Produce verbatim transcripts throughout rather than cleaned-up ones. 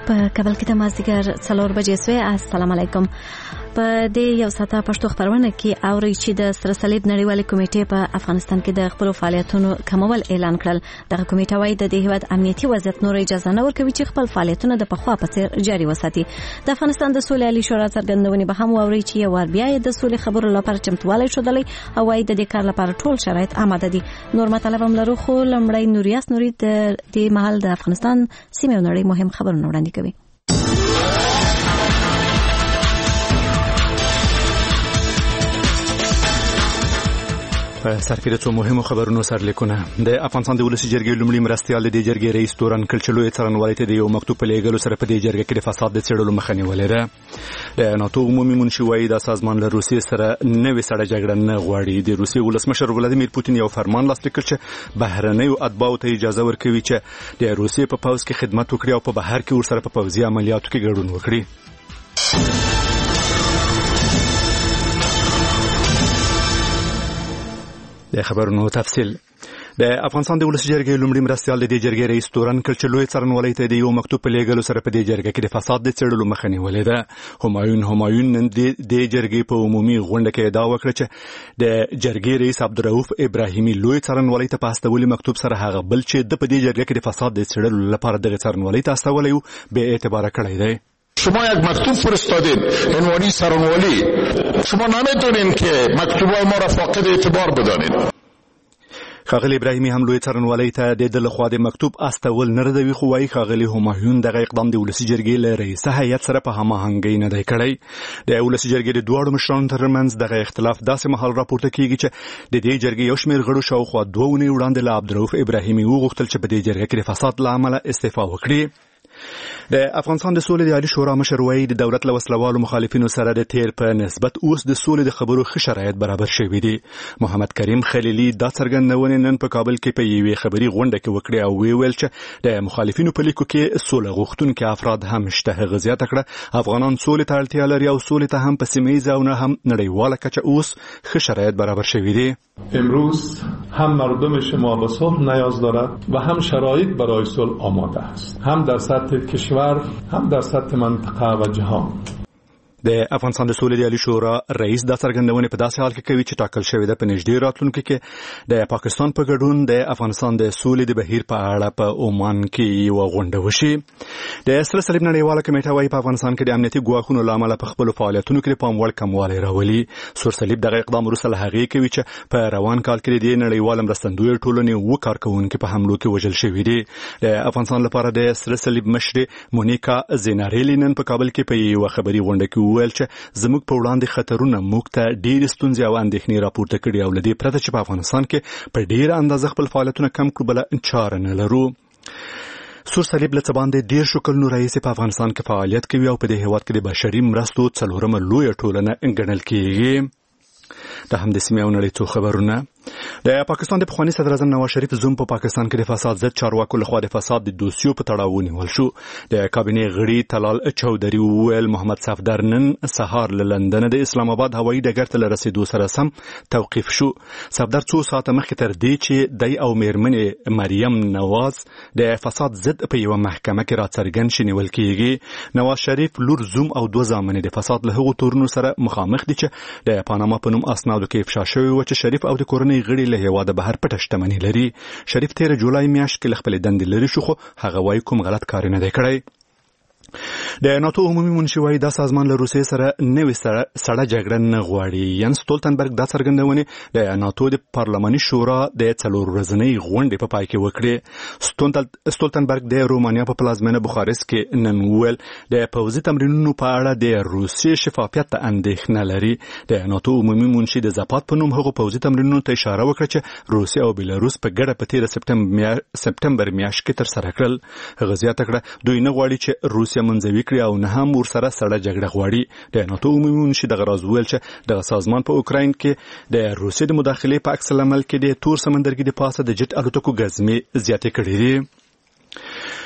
په کابل کې د مازدیګر څلور بجې سوې. السلام علیکم. په دې یو ساعته پښتو خبرونه کې اوري چې د سره صلیب نړیوالې کمیټې په افغانستان کې د خپل فعالیتونو کمول اعلان کړل. دغه کمیټه وايي د دې هیواد امنیتي وضعیت نور اجازه نه ورکوي چې خپل فعالیتونه د پخوا په څیر جاري وساتي. د افغانستان د سولې عالی شورا څرګندونې به هم اوري چې یو ور بیا د سولې خبرو لپاره چمتوالی شودلی او وايي د دې کار لپاره ټول شرایط آماده دي. نور مطلب هم لرو، خو لمړی نوریاس نوري د دې محل د افغانستان سیمه او نړۍ مهم خبرونه وړاندې کوي. په سرکې د څو مهمو خبرونو سرلیکونه. د افغانستان د ولسي جرګې لومړي مرستیال د دې جرګې رئیس تورن کلچلوی څرنګوالي ته د یو مکتوب په لیږلو سره په دې جرګه کې د فساد د څېړلو مخه نیولې ده. د ناتو عمومي منشي وايي دا سازمان له روسیې سره نوې سړه جګړه نه غواړي. د روسیې ولسمشر ولادیمیر پوتین یو فرمان لاسلیک کړ چې بهرنیو اتباعو ته اجازه ورکوي چې د روسیې په پوځ کې خدمت وکړي او په بهر کې ورسره په پوځي عملیاتو کې ګډون وکړي. د خبرونو تفصیل. د افغانستان د ولسي جرګې لومړي مرستیال د دې جرګې رئیس تورن کلچلوی څرنګوالي ته د یو مکتوب په لیږلو سره په دې جرګه کې د فساد د څېړلو مخه نیولې ده. همایون همایون نن د دې جرګې په عمومي غونډه کې ادعا وکړه چې د جرګې رئیس عبدالرؤف ابراهیمي لوی څرنګوالي ته په استولي مکتوب سره هغه بل چې د په دې جرګه کې د فساد د څېړلو لپاره دغه څرنګوالي ته استولی و بې اعتباره کړی دی. شما یک مکتوب فرستادید عنوانی سرانوالی، شما نمیتونین که مکتوبای ما را فاقد اعتبار بدانید. ښاغلی ابراهیمي هم لوی څرنګوالي ته د ده لخوا د مکتوب استول نه ردوي، خو وایي ښاغلی همایون دغه اقدام د ولسي جرګې له رئیسه هیئت سره په هماهنګۍ نه دی کړی. د ولسي جرګې د دواړو مشرانو ترمنځ دغه اختلاف داسې مهال راپورته کیږي چې د دې جرګې یو شمېر غړو شاوخوا دوه اونۍ وړاندې له عبدالرؤف ابراهیمي وغوښتل چې په دې جرګه کې د فساد له امله استعفا وکړي. د افغانستان د سولې د عالی شورا مشر وایي د دولت له وسلوالو مخالفینو سره د تیر په نسبت اوس د سولې د خبرو ښه شرایط برابر شوي دي. محمد کریم خلیلي دا څرګندونې نن په کابل کې په یوې خبري غونډه کې وکړې او ویل چې د مخالفینو په لیکو کې سوله غوښتونکي افراد هم شته. هغه زیاته کړه افغانان سولې ته اړتیا لري او سولې ته هم په سیمه ییزه او نه هم نړیواله کچه اوس ښه شرایط برابر شوي دي. امروز هم مردم شما به صلح نیاز دارد و هم شرایط برای صلح آماده است، هم در سطح کشور هم در سطح منطقه و جهان. د افغانستان د سولې د عالی شورا رئیس دا څرګندونې په داسې حال کې کوي چې ټاکل شوې ده په نږدې راتلونکي کې د پاکستان په ګډون د افغانستان د سولې د بهیر په اړه په عمان کې یوه غونډه وشي. د سره صلیب نړیواله کمیټه وايي په افغانستان کې د امنیتي ګواښونو له امله په خپلو فعالیتونو کې د پام وړ کموالی راولي. سور صلیب دغه اقدام وروسته له هغې کوي چې په روان کال کې د دې نړیواله مرستندویه ټولنې اووه کارکوونکي په حملو کې وژل شوي دي. د افغانستان لپاره د سره صلیب مشرې مونیکا زینارېلي نن په کابل کې په یوه خبري غونډه کې وویل چې زموږ په وړاندې خطرونه موږ ته ډېرې ستونزې او اندېښنې راپورته کړي او له دې پرته چې په افغانستان کې په ډېره اندازه خپل فعالیتونه کم کړو بله چاره نه لرو. سور صلیب له څه باندې دېرشو کلونو راهیسې په افغانستان کې فعالیت کوي او په دې هېواد کې د بشري مرستو څلورمه لویه ټولنه ګڼل کېږي. دا هم د سیمې او نړۍ څو خبرونه. د پاکستان د پخواني صدر اعظم نواز شریف زوم په پاکستان کې د فساد ضد چارواکو لخوا د فساد د دوسیو په تړاو ونیول شو. د کابینې غړي طلال چودري وویل محمد صفدر نن سهار له لندن د اسلام آباد هوایي ډګر ته له رسېدو سره سم توقیف شو. صفدر څو ساعته مخکې تر دې چې دی او میرمنې مریم نواز د فساد ضد په یوه محکمه کې راڅرګند شي نیول کېږي. نواز شریف لور زوم او دوه زامنې د فساد له هغو تورونو سره مخامخ دي چې د پاناما په نوم اسنادو کې افشا شوي و چې شریف او د کورنۍ غړي له هېواده بهر پټه شتمني لري. شریف تېره جولای میاشت کې له خپلې دندې لرې شو، خو هغه وایي کوم غلط کار نه دی کړی. د ناتو عمومي منشي وايي دا سازمان له روسیې سره نوې سړه جګړه نه غواړي. ین سټولتنبرګ دا څرګندونې د ناتو د پارلماني شورا د څلور ورځنۍ غونډې په پای کې وکړې. سټولتنبرګ د رومانیا په پلازمینه بخارست کې نن وویل د پوځي تمرینونو په اړه د روسیې شفافیت ته اندېښنه لري. د ناتو عمومي منشي د زپات په نوم هغو پوځي تمرینونو ته اشاره وکړه چې روسیه او بیلاروس په ګډه په تېره سپتمبر میاشت کې ترسره کړل. هغه زیاته کړه دوی نه غواړي چې روسیه منځوي کړي او نه هم ورسره سړه جګړه غواړي. د ناتو عمومي منشي دغه راز وویل چې دغه سازمان په اوکراین کې د روسیې د مداخلې په عکس العمل کې د تور سمندرګي د پاسه د جټ الوتکو ګزمې زیاتې کړې دي. د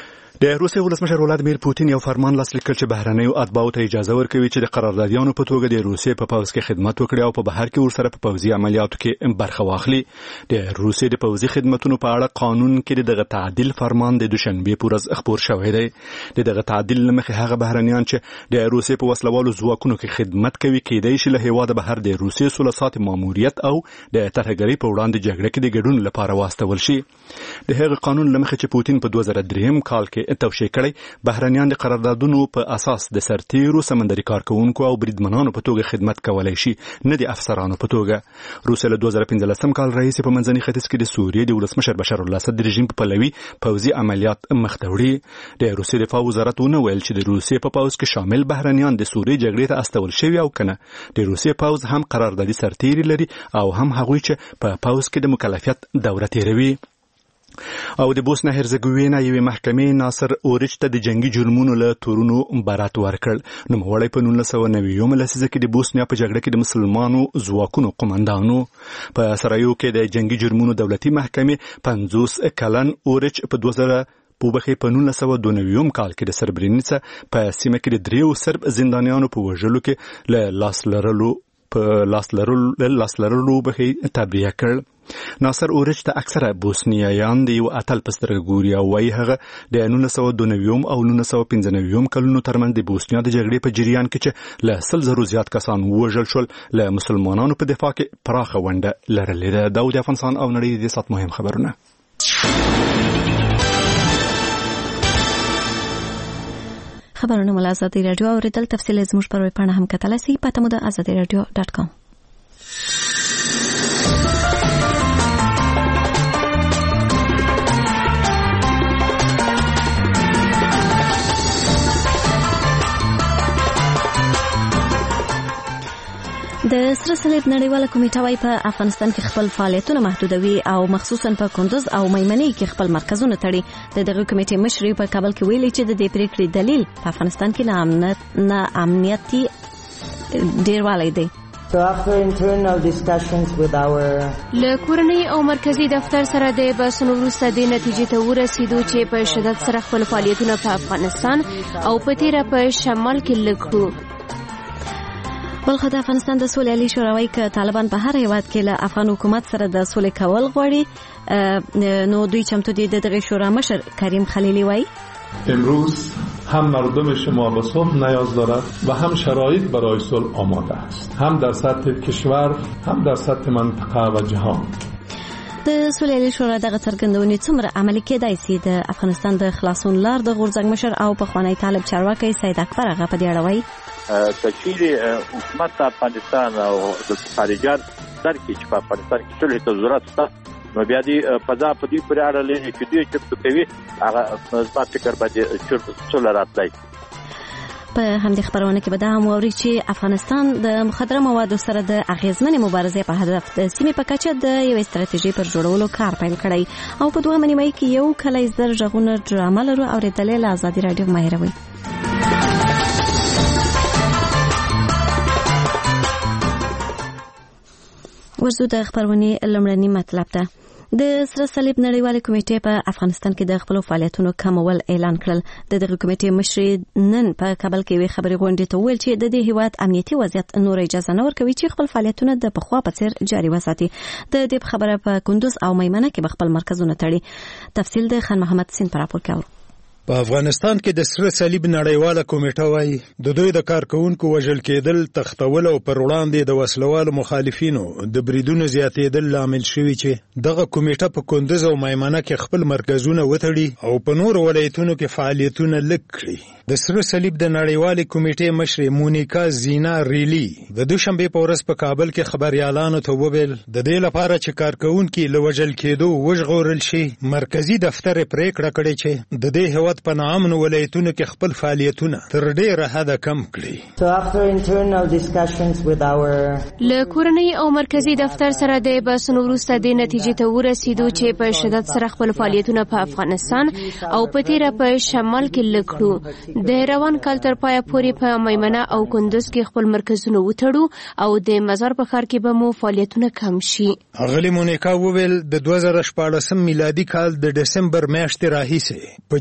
د روسیې ولسمشر ولادیمیر پوتین یو فرمان لاسلیک کړ چې بهرنیو اتباعو ته اجازه ورکوي چې د قراردادیانو په توګه د روسیې په پوځ کې خدمت وکړي او په بهر کې ورسره په پوځي عملیاتو کې برخه واخلي. د روسیې د پوځي خدماتو په اړه قانون کې دغه تعدیل فرمان د دوشنبه په ورځ خبر شوی دی. دغه تعدیل لمخې هغه بهرنیان چې د روسیې په وسلوالو ځواکونو کې خدمت کوي کېدای شي له هیواد بهر د روسیې سلطات ماموریت او د ترهګرۍ په وړاندې جګړه کې د ګډون لپاره واستول شي. د هغه قانون لمخې چې پوتین په دوه زره درې کال کې توشیح کړی بهرنیان د قراردادونو په اساس د سرتیرو سمندري کارکونکو او بریدمنانو په توګه خدمت کولای شي نه د افسرانو په توګه. روسیه له دوه زره پنځلسم کال راهیسې په منځني ختیځ کې د سوریې د ولسمشر بشار الاسد رژیم په پلوي پوځي عملیات مخ ته وړي. د روسیې دفاع وزارت ونه ویل چې د روسیې په پوځ کې شامل بهرنیان د سوریې جګړې ته استول شوي او کنه. د روسیې پوځ هم قراردادي سرتیري لري او هم هغوی چې په پوځ کې د مکلفیت دوره تیروي. او د بوسنیا هرزګوینا یوې محکمې ناصر اورچ ته د جنگي جرمونو له تورونو برات ورکړ. نوموړی په نولس سوه نوي لسیزه کې د بوسنیا په جګړه کې د مسلمانو ځواکونو قومندانو. په سرایو کې د جنگي جرمونو دولتي محکمې پنځوس کلن اورچ په دوه زره په په نولس سوه دوه نوي کال کې د سربرینیڅا په سیمه کې د دریو سرب زندانیانو په وژلو کې له لاس لرلو په لاس لرلو لاس لرلو به تبریه کړ. ناصر اورچ ته اکثره بوسنیایان د یو اتل په سترګه ګوري او وايي هغه د نولس سوه دوه نوي او نولس سوه پنځه نوي کلونو ترمنځ د بوسنیا د جګړې په جریان کې چې له سل زرو زیات کسان وژل شول له مسلمانانو په دفاع کې پراخه ونډه لرلې ده. داود افغانستان او نړۍ د سات مهم خبرونه. خبرونه مل آزادی رادیو اوریدل تفصیل زموږ پر ویب پاڼه هم کتلی سئ. پته مو د آزادی رادیو ډاټ کام. د سره صلیب نړیواله کمیټه وايي په افغانستان کې خپل فعالیتونه محدودوي او مخصوصا په کندوز او میمنې کې خپل مرکزونه تړي. د دغه کمیټې مشر په کابل کې ویلي چې د دې پریکړې دلیل په افغانستان کې نه امنیتي ډیروالی دی. له کورنۍ او مرکزی دفتر سره د بحثونو وروسته د نتیجې ته ورسېدو چې په شدت سره خپل فعالیتونه په افغانستان او په تیره په شمال کې لږ کړو. بلخو د افغانستان د سولې عالی شورا وايي که طالبان په هر هیواد کې له افغان حکومت سره د سولې کول غواړي نو دوی چمتو دي. د دغه شورا مشر کریم خلیلی وايي امروز هم مردم شما به صلح نیاز دارد و هم شرایط برای صلح آماده است، هم در سطح کشور هم در سطح منطقه و جهان. د سولې عالی شورا دغه څرګندونې څومره عملي کېدای سي؟ د افغانستان د خلاصون لار د غورځنګ مشر او پخوانی طالب چارواکی سید اکبر هغه په دې اړه وایي کچېرې حکومت افغانستان او د خارجيان درکې چې په افغانستان کې ټول ته ضرورت شته نو بیا دې فضا په دې پورې اړه لري چې دوی چې کوي هغه زما فکر باندې څه راتلای. په همدې خبرونه کې به دا هم واوري چې افغانستان د مخدره موادو سره د اغیزمنې مبارزې په هدف د سیمې په کچه د یوې ستراتیژۍ پر جوړولو کار پیل کړی او په دوهمه نیمایي کې یو کلی زر غږونه ډرامه لرو اورېدلې له ازادي راډیو ماهروي. ورزو د خبرونې لومړنی مطلب ده. د سره صلیب نړیواله کمیټې په افغانستان کې د خپل فعالیتونو کمول اعلان کړل. د دغه کمیټې مشر نن په کابل کې وی خبري غونډې ته ویل چې د دې هیواد امنیتي وضعیت نور اجازه نه ورکوي چې خپل فعالیتونه د پخوا په څیر جاري وساتي. د دې خبره په کندوز او میمنه کې خپل مرکزونه تړي. تفصیل د خان محمد سین پر راپور کاوه. په افغانستان کې د سره صلیب نړیواله کمیټه وايي د دوی د کارکونکو وژل کېدل، تختول او پر وړاندې د وسلوالو مخالفینو د بریدونو زیاتېدل لامل شوي چې دغه کمیټه په کندوز او میمنه کې خپل مرکزونه وتړي او په نورو ولایتونو کې فعالیتونه لږ کړي. د سره صلیب د نړیوالې کمیټې مشر مونیکا زینا ریلی د دوشنبه په ورځ په کابل کې خبريالانو ته وویل د دې لپاره چې کارکونکو له وژل کېدو وژغورل شي مرکزی دفتر پریکړه کړې چې د دې هیواد په نامنو ولایتونو کې خپل فعالیتونه تر ډیره حده کم کړي. له کورنۍ او مرکزی دفتر سره د بحثونو وروسته د نتیجې ته ورسېدو چې په شدت سره خپل فعالیتونه په افغانستان او په تیره په شمال کې لږ کړو. د روان کال تر پایه پورې په میمنه او کندوز کې خپل مرکزونه وتړو او د مزار په ښار کې به مو فعالیتونه کم شي. اغلی مونیکا وویل د دوه زره شپاړسم میلادي کال د دسمبر میاشتې راهیسې په جوزجان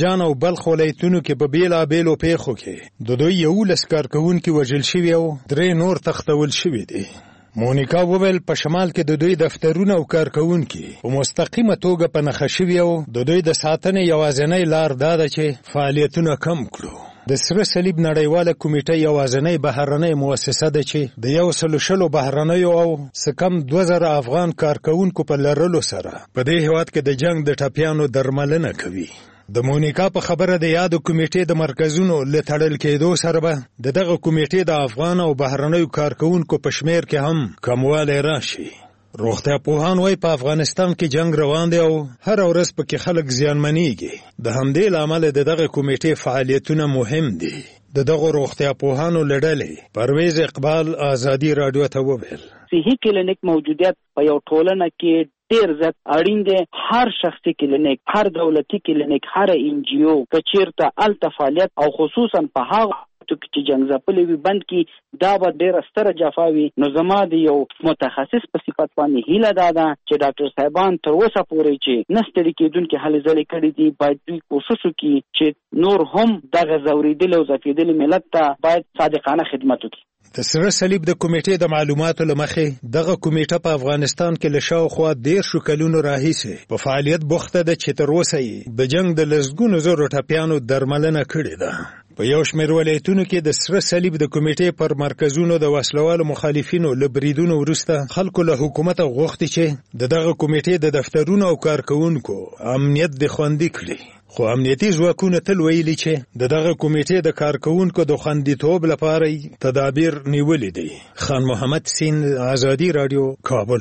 جوزجان او بلخ ولایتونو کې په بیلابیلو پیښو کې د دوی یولس کارکوونکي وژل شوي او درې نور تښتول شوي دي. مونیکا وویل په شمال کې د دوی دفترونه او کارکوونکي په مستقیمه توګه په نښه شوي او د دوی د ساتنې یوازینۍ لار دا ده چې فعالیتونه کم کړو. د سره صلیب نړیواله کمیټه یوازینۍ بهرنۍ مؤسسه ده چې د یو سلو شلو بهرنیو او څه کم دوه زره افغان کارکوونکو په لرلو سره په دې هېواد کې د جنګ د ټپیانو درملنه کوي. د مونیکا په خبره د یادو کمیټې د مرکزونو له تړل کېدو سره به د دغه کمیټې د افغان او بهرنیو کارکوونکو په شمیر کې هم کموالی راشي. روغتیا پوهان وایي په افغانستان کې جنگ روان دی او هر ورځ پکې خلک زیانمنېږي. د همدې له امله د دغه کمیټې فعالیتونه مهم دي. د دغه روغتیا پوهانو له ډلې پرویز اقبال ازادي راډیو ته وویل صحي کلینیک موجودیت په یو ټولنه کې ډیر زیات اړین دی. هر شخصي کلینیک، هر دولتي کلینیک، هر ان جی او که چیرته الته فعالیت او خصوصا په هغه چې جنگ ځپلې وي بند کی دا به ډیره ستره جفا وي. نو زما د یو متخصص په صفت باندې هیله دا ده چې ډاکټر صاحبان تر اوسه پورې چې نه ستړي کېدونکي هلې ځلې کړي دي باید دوی کوشش وکړي چې نور هم دغه ځورېدلي او ځپېدلي ملت ته باید صادقانه خدمت وکړي. د سره صلیب د کمیټې د معلوماتو له مخې دغه کمیټه په افغانستان کې له شاوخوا دېرشو کلونو راهیسې په فعالیت بوخته ده چې تر اوسه یې د جنګ د لسګونو زرو ټپیانو درملنه کړې ده. په یو شمېر ولایتونو کې د سره صلیب د کمیټې پر مرکزونو د وسلوالو مخالفینو له بریدونو وروسته خلکو له حکومته غوښتي چې د دغه کمیټې د دفترونو او کارکوونکو امنیت د خوندي کړي. خو امنیتي ځواکونه تل ویلي چې د دغه کمیټې د کارکوونکو د خوندیتوب لپاره تدابیر نیولي دي. خان محمد سین، ازادي راډیو، کابل.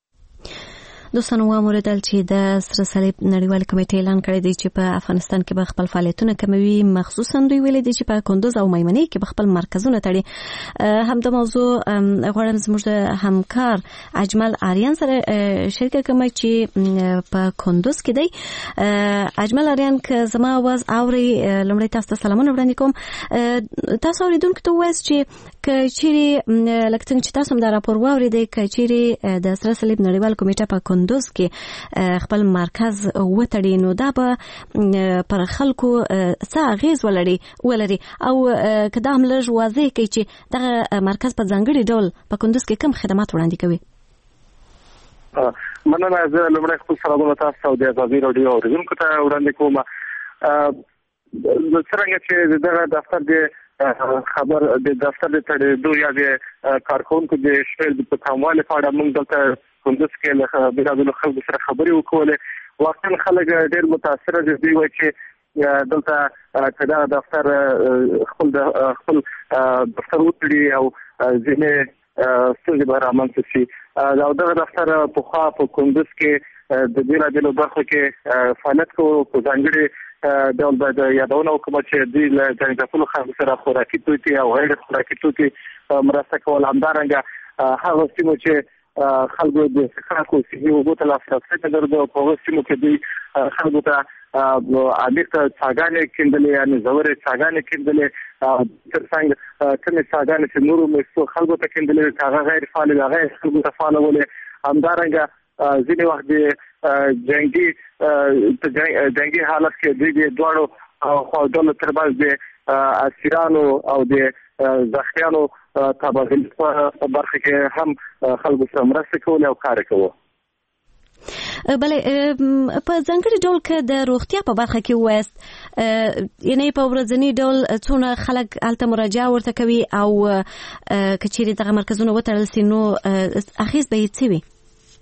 دوستانو واوریدل چې د سره صلیب نړیوال کمیټې اعلان کړی دی چې په افغانستان کې به خپل فعالیتونه کموي. مخصوصا دوی ویلي دي چې په کندوز او میمنې کې به خپل مرکزونه تړي. هم د موضوع غواړم زموږ د همکار اجمل آریان سره شریکه کوم چې په کندوز کې دی. اجمل آریان که زما आवाज اوري لومړی تاسو ته سلامونه وړاندې کوم. تاسو اوریدونکو ته وایي چې که چیرې لکه څنګه چې تاسو هم دا راپور واورېدئ که چیرې د سره صلیب نړیوال کمیټه په کندوز کې خپل مرکز وتړي نو دا به پر خلکو څه اغیز ولري ولري او که دا هم لږ واضح کوي چې دغه مرکز په ځانګړي ډول په کندوز کې کوم خدمات وړاندې کوي. مننه. زه لومړی خپل سلامونه تاسو ته د ازادي راډیو اورېدونکو ته وړاندې کوم. څرنګه چې دغه دفتر د خبر د دفتر د تړېدو یا د کارکوونکو د شمېر په کموالي په اړه موږ دلته کندوز کې له بېلابېلو خلکو سره خبرې وکولې. واقعا خلک ډېر متاثره دي. دوی وایي چې دلته که دغه دفتر خپل خپل دفتر وتړي او ځینې ستونزې به رامنځته شي. او دغه دفتر پخوا په کندوز کې د بېلابېلو برخو کې فعالیت کوو. په ځانګړي ډول باید یادونه وکړم چې دوی له جنګ ځپلو خلکو سره خوراکي توکي او غیر خوراکي توکي مرسته کول. همدارنګه هغه سیمو چې خلکو د څښاکو صحي اوبو ته لاسرسی نه درلود او په هغو سیمو کې دوی خلکو ته عمیقه څاګانې کیندلې یعنې ژورې څاګانې کیندلې. تر څنګ کومې څاګانې چې نورو مېشتو خلکو ته کیندلې هغه غیر فعالې وې هغه یې خلکو ته فعالولې. همدارنګه ځینې وخت د جنګي جنګي حالت کې دوی د دواړو خواډلو ترمنځ د اسیرانو او د زخمیانو تبادله په برخه کې هم خلکو سره مرسته کول او کار کوو. بله په ځانګړي ډول که د روغتیا په برخه کې وایست یعنی په ورځني ډول څونه خلک هلته مراجعه ورته کوي او که چیرې دغه مرکزونه وتړل سي نو اغیز به یې څه وي؟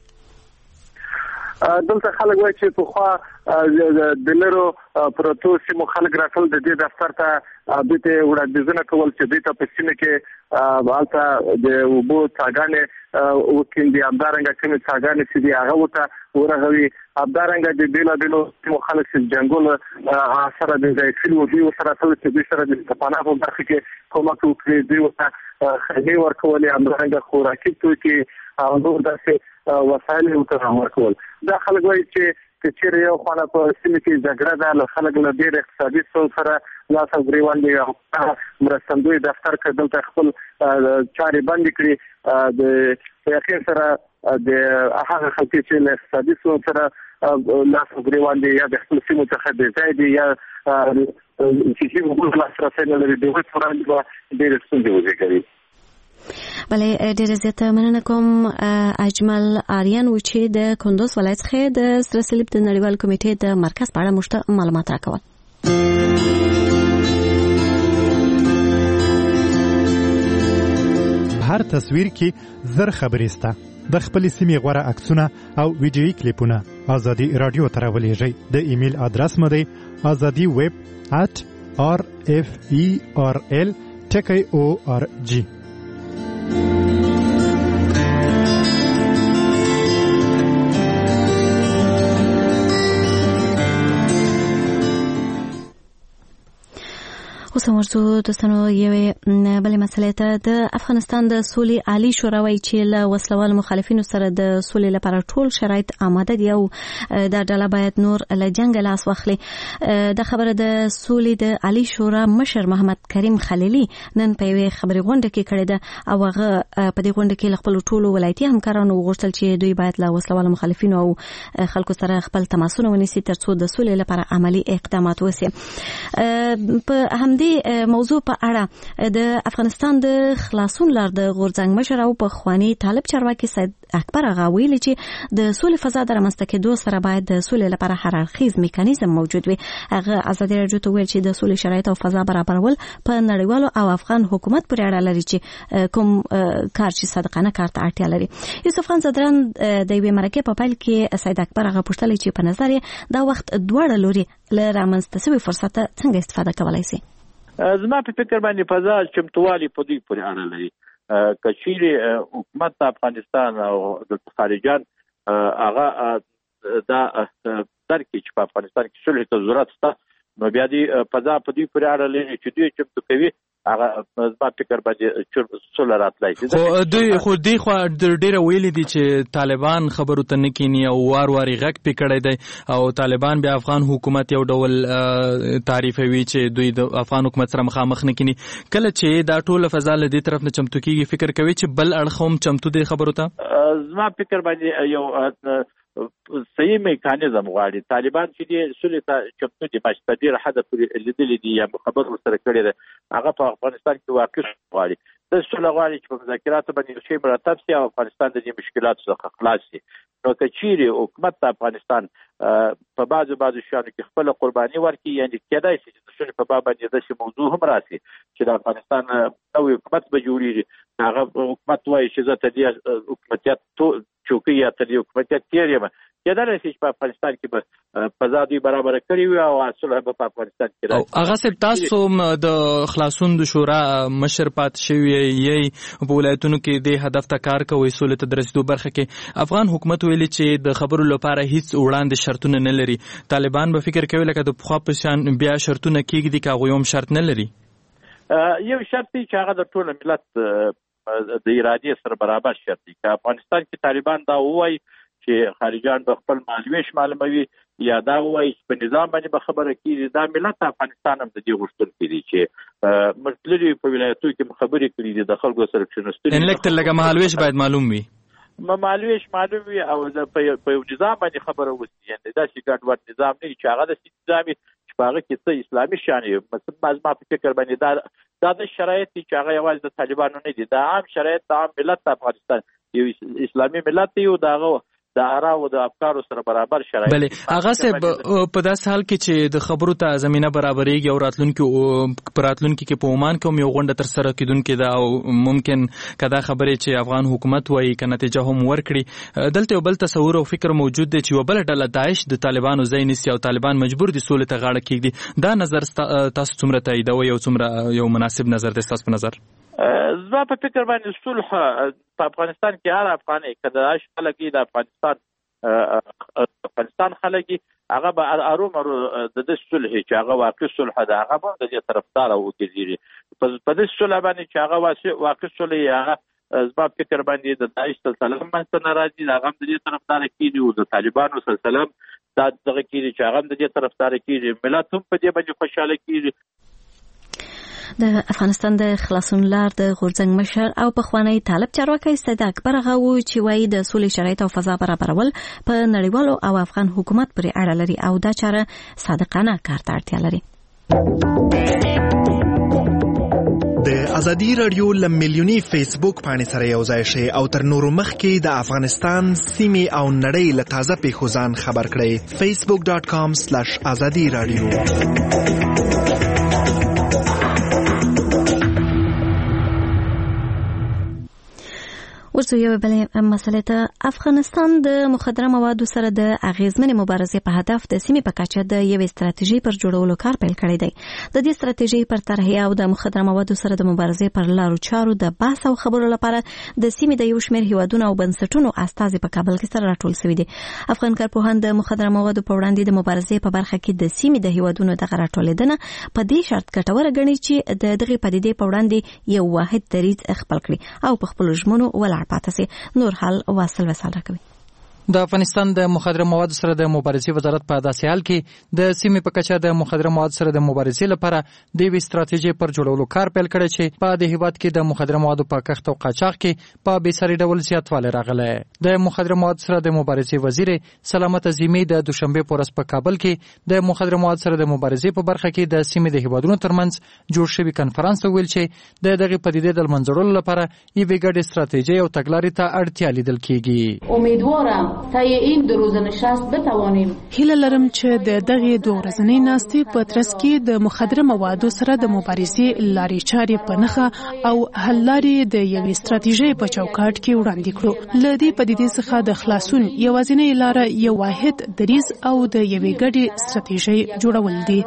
دلته خلک وایي چې پخوا د لرو پروتو سیمو خلک راتل د دې دفتر ته دوی ته وړاندیزونه کول چې دوی ته په سیمه کې هلته د اوبو څاګانې وکیندي. همدارنګه کومې څاګانې چې دي هغه ورته ورغوي. همدارنګه د بېلابېلو سیمو خلک چې جنګونو سره د ځای شوي وو دوی ورسره راتل چې دوی سره د پناه په برخه کې کومک وکړي. دوی ورته خیمې ورکولې. همدارنګه خوراکي توکي او نور داسې وسایل یې ورته ورکول. دا خلک وایي چې که چیرې یو خوا په سیمه کې جګړه ده له خلک له ډېر اقتصادي ستونزو سره لاس او ګرېوان دي او مرستندوی دفتر که دلته خپل چارې بندې کړي د په یقین سره د هغه خلک چې له اقتصادي ستونزو سره لاس ګریوان دي یا د خپل سیمو څخه د ځای دي یا چې چې موږ لاسرسي نه لري د وخت وړاندې ډېر ستونزې وزېږوي. بله ډیره زیاته مننه کوم اجمل آریان و چې د کندوز ولایت څخه د سره صلیب د نړیوال کمیټې د مرکز په اړه موږ معلومات راکول. هر تصویر کې زر خبرې سته. د خپل سیمې غوړه عکسونه او ویډیویي کلیپونه ازادي رادیو ته راولېږئ. د ایمیل ادرس مو دی ازادي ویب at r f e r l ټکی o r g. اوس ورځو دوستانو یوې بلې مسلې ته د افغانستان د سولې عالی شورا وایي چې له وسلوال مخالفینو سره د سولې لپاره ټول شرایط آماده دي او دا ډله باید نور له جنګ لاس واخلي. دا خبره د سولې د عالی شورا مشر محمد کریم خلیلي نن په یوې خبري غونډه کې کړې ده او هغه په دې غونډه کې له خپلو ټولو ولایتي همکارانو وغوښتل چې دوی باید له وسلوال مخالفینو او خلکو سره خپل تماسونه ونیسي ترڅو د سولې لپاره عملی اقدامات وشي. په همدې موضوع په اړه د افغانستان د خلاصون لار د غورځنګ مشر او په خواني طالب چارواکي سید اکبر هغه ویلي چې د سولې فضا د رامنځته کېدو سره باید د سولې لپاره هر اړخیز میکانیزم موجود وي. هغه ازادي راډیو ته ویل چې د سولې شرایط او فضا برابرول په نړیوالو او افغان حکومت پورې اړه لري چې کوم کار چې صادقانه کار ته اړتیا لري. یوسف خان زدران د یوې مرکې په پیل کې سید اکبر هغه پوښتل چې په نظر یې دا وخت دواړه لوري له رامنځته شوي فرصت څنګه استفاده کولای شي. زما په فکر باندې فضا چمتووالی په دې پورې اړه لري. کچېرې حکومت د افغانستان او د خارجان هغه دا درکې چې په افغانستان کې صلح ته ضرورت شته نو بیا دې فضا په دې پورې اړه لري چې دوی چمتو کوي هغه زما فکر باندې صلح راتلای شي. خو دوی خو دې خو ډېره ویلي دي چې طالبان خبرو ته نه کینی او وار واري غږ پې کړی دی او طالبان بیا افغان حکومت یو ډول تعریفوي چې دوی د افغان حکومت سره مخامخ نه کینی. کله چې دا ټوله فضا له دې طرف نه چمتو کیږي فکر کوي چې بل اړخ هم چمتو دی خبرو ته؟ زما فکر باندې یو صحیح میکانیزم غواړي. طالبان چې دي سولې ته چمتو دي ماشته ډېر حد پورې لیدلې دي یا خبر ورسره کړی دی هغه په افغانستان کې واقع غواړي. د سولې غواړي چې په مذاکراتو باندې یو شی مرتب شي او افغانستان د دې مشکلاتو څخه خلاص شي. نو که چیرې حکومت د افغانستان په بعضو بعضو شیانو کې خپل قرباني ورکړي یعنې کېدای شي چې د سولې په باب باندې داسې موضوع هم راشي چې د افغانستان نوی حکومت به جوړېږي هغه حکومت وایي چې زه تر دې حکومتیت چوکۍ یا تر دې حکومتیت تېر یم کېدای شي چې په افغانستان کې به فضا دوی برابره کړې وي او صلح به په افغانستان کې راشي. هغه صاحب تاسو د خلاصون د شورا مشر پاتې شوي یې په ولایتونو کې د هدف ته کار کوي سولې ته د رسېدو برخه کې افغان حکومت ویلي چې د خبرو لپاره هیڅ وړاندې شرطونه نه لري. طالبان به فکر کوي لکه د پخوا په شان بیا شرطونه کېږدي که هغوی هم شرط نه لري؟ یو شرط دی چې هغه د ټول ملت د ارادې سره برابر شرط دی. که افغانستان کې طالبان دا ووایي چې خارجان به خپل مالویش معلوموي یا دا وایي چې په نظام باندې به خبره کېږي دا ملت افغانستان هم د دې غوښتونکي دي چې مختلفې په ولایتونو کې خبرې کړي دي د خلکو سره کښېنستلي یعنې لږ تر لږه مهالویش باید معلوم وي مالویش معلوم وي او په یو نظام باندې خبره وشي یعنې داسې ګډوډ نظام نه وي چې هغه داسې نظام وي چې په هغه کې څه اسلامي شیان وي. مثلا زما په فکر باندې دا دا د شرایط دي چې هغه یوازې د طالبانو نه دي دا عام شرایط د عام ملت د افغانستان یو اسلامي ملت دی او د هغه د آرا او د افکارو سره برابر شرایط. بلې هغه صاحب په داسې حال کې چې د خبرو ته زمینه برابرېږي او راتلونکي په راتلونکي کې په عمان کې هم یو غونډه ترسره کېدونکې ده او ممکن که دا خبرې چې افغان حکومت وایي که نتیجه هم ورکړي دلته یو بل تصور او فکر موجود دی چې یوه بله ډله داعش د طالبانو ځای نیسي او طالبان مجبور دي سولې ته غاړه کېږدي. دا نظر تاسو څومره تاییدوئ او څومره یو مناسب نظر دی ستاسو په نظر؟ زما په فکر باندې صلح په افغانستان کې هر افغان که د داعش خلک د افغانستان افغانستان خلک هغه به ارومرو د دې صلح چې هغه واقع صلح ده هغه به د دې طرفدار وګرځي. په دې صلح باندې چې هغه واقع صلح هغه زما فکر باندې د داعش سلسله منځته نه راځي هغه هم د دې طرفدار کېږي او د طالبانو سلسله دا دغه کېږي چې هغه هم د دې طرفدار کېږي. ملت هم په دې باندې خوشحاله کېږي. د افغانستان د خلاصون لار د غورځنګ مشر او پخوانی طالب چارواکي سید اکبر غو چې وایي د سولې شرایط او فضا برابرول په نړیوالو او افغان حکومت پورې اړه لري او دا چاره صادقانه کار ته اړتیا لري. د ازادي رادیو لملیونی فیسبوک باندې سره یو ځای شي او تر نورو مخکې د افغانستان سیمې او نړۍ له تازه پیښو ځان خبر کړئ. facebook dot com slash azadi radio. ورته یو بل مسله ته افغانستان د مخدره موادو سره د اغیزمنې مبارزې په هدف د سیمې په کچه د یوې ستراتیژي پر جوړولو کار پیل کړی دی. د دې ستراتیژي پر طرح او د مخدره موادو سره د مبارزې پر لارو چارو د بحث او خبرو لپاره د سیمې د یو شمېر هیوادونو او بنسټونو استازي په کابل کې سره راټول شوي دي. افغان کارپوهان د مخدره موادو په وړاندې د مبارزې په برخه کې د سیمې د هیوادونو دغه راټولېدنه په دې شرط ګټوره ګڼي چې د دغه پدیدې په وړاندې یو واحد دریځ خپل کړي او په خپل ژمنو ولاړ پاتې سي. نور حال واصل وسال راکوي. د افغانستان د مخدره موادو سره د مبارزې وزارت په داسې حال کې د سیمې په کچه د مخدره موادو سره د مبارزې لپاره د یوې ستراتیژۍ پر جوړولو کار پیل کړی چې په د هیواد کې د مخدره موادو په کښت او قاچاق کې په بېساري ډول زیاتوالی راغلی. د مخدره موادو سره د مبارزې وزیر سلامت عظیمي د دوشنبې په ورځ په کابل کې د مخدره موادو سره د مبارزې په برخه کې د سیمې د هیوادونو ترمنځ جوړ شوي کنفرانس ویل چې د دغه پدیدې د منځوړلو لپاره یوې ګډې ستراتیژۍ او تګلارې ته اړتیا لیدل کېږي. امیدوارم تا این دو روزه نشست بتوانیم هیله لرم چې د دغه دوه ورځنۍ ناستې په ترڅ کې د مخدره موادو سره د مبارزې لارې چارې په نښه او حل لارې د یوې ستراتیژۍ په چوکاټ کې وړاندې کړو. له دې پدیدې څخه د خلاصون یوازینۍ لاره یو واحد دریځ او د یوې ګډې ستراتیژۍ جوړول دي.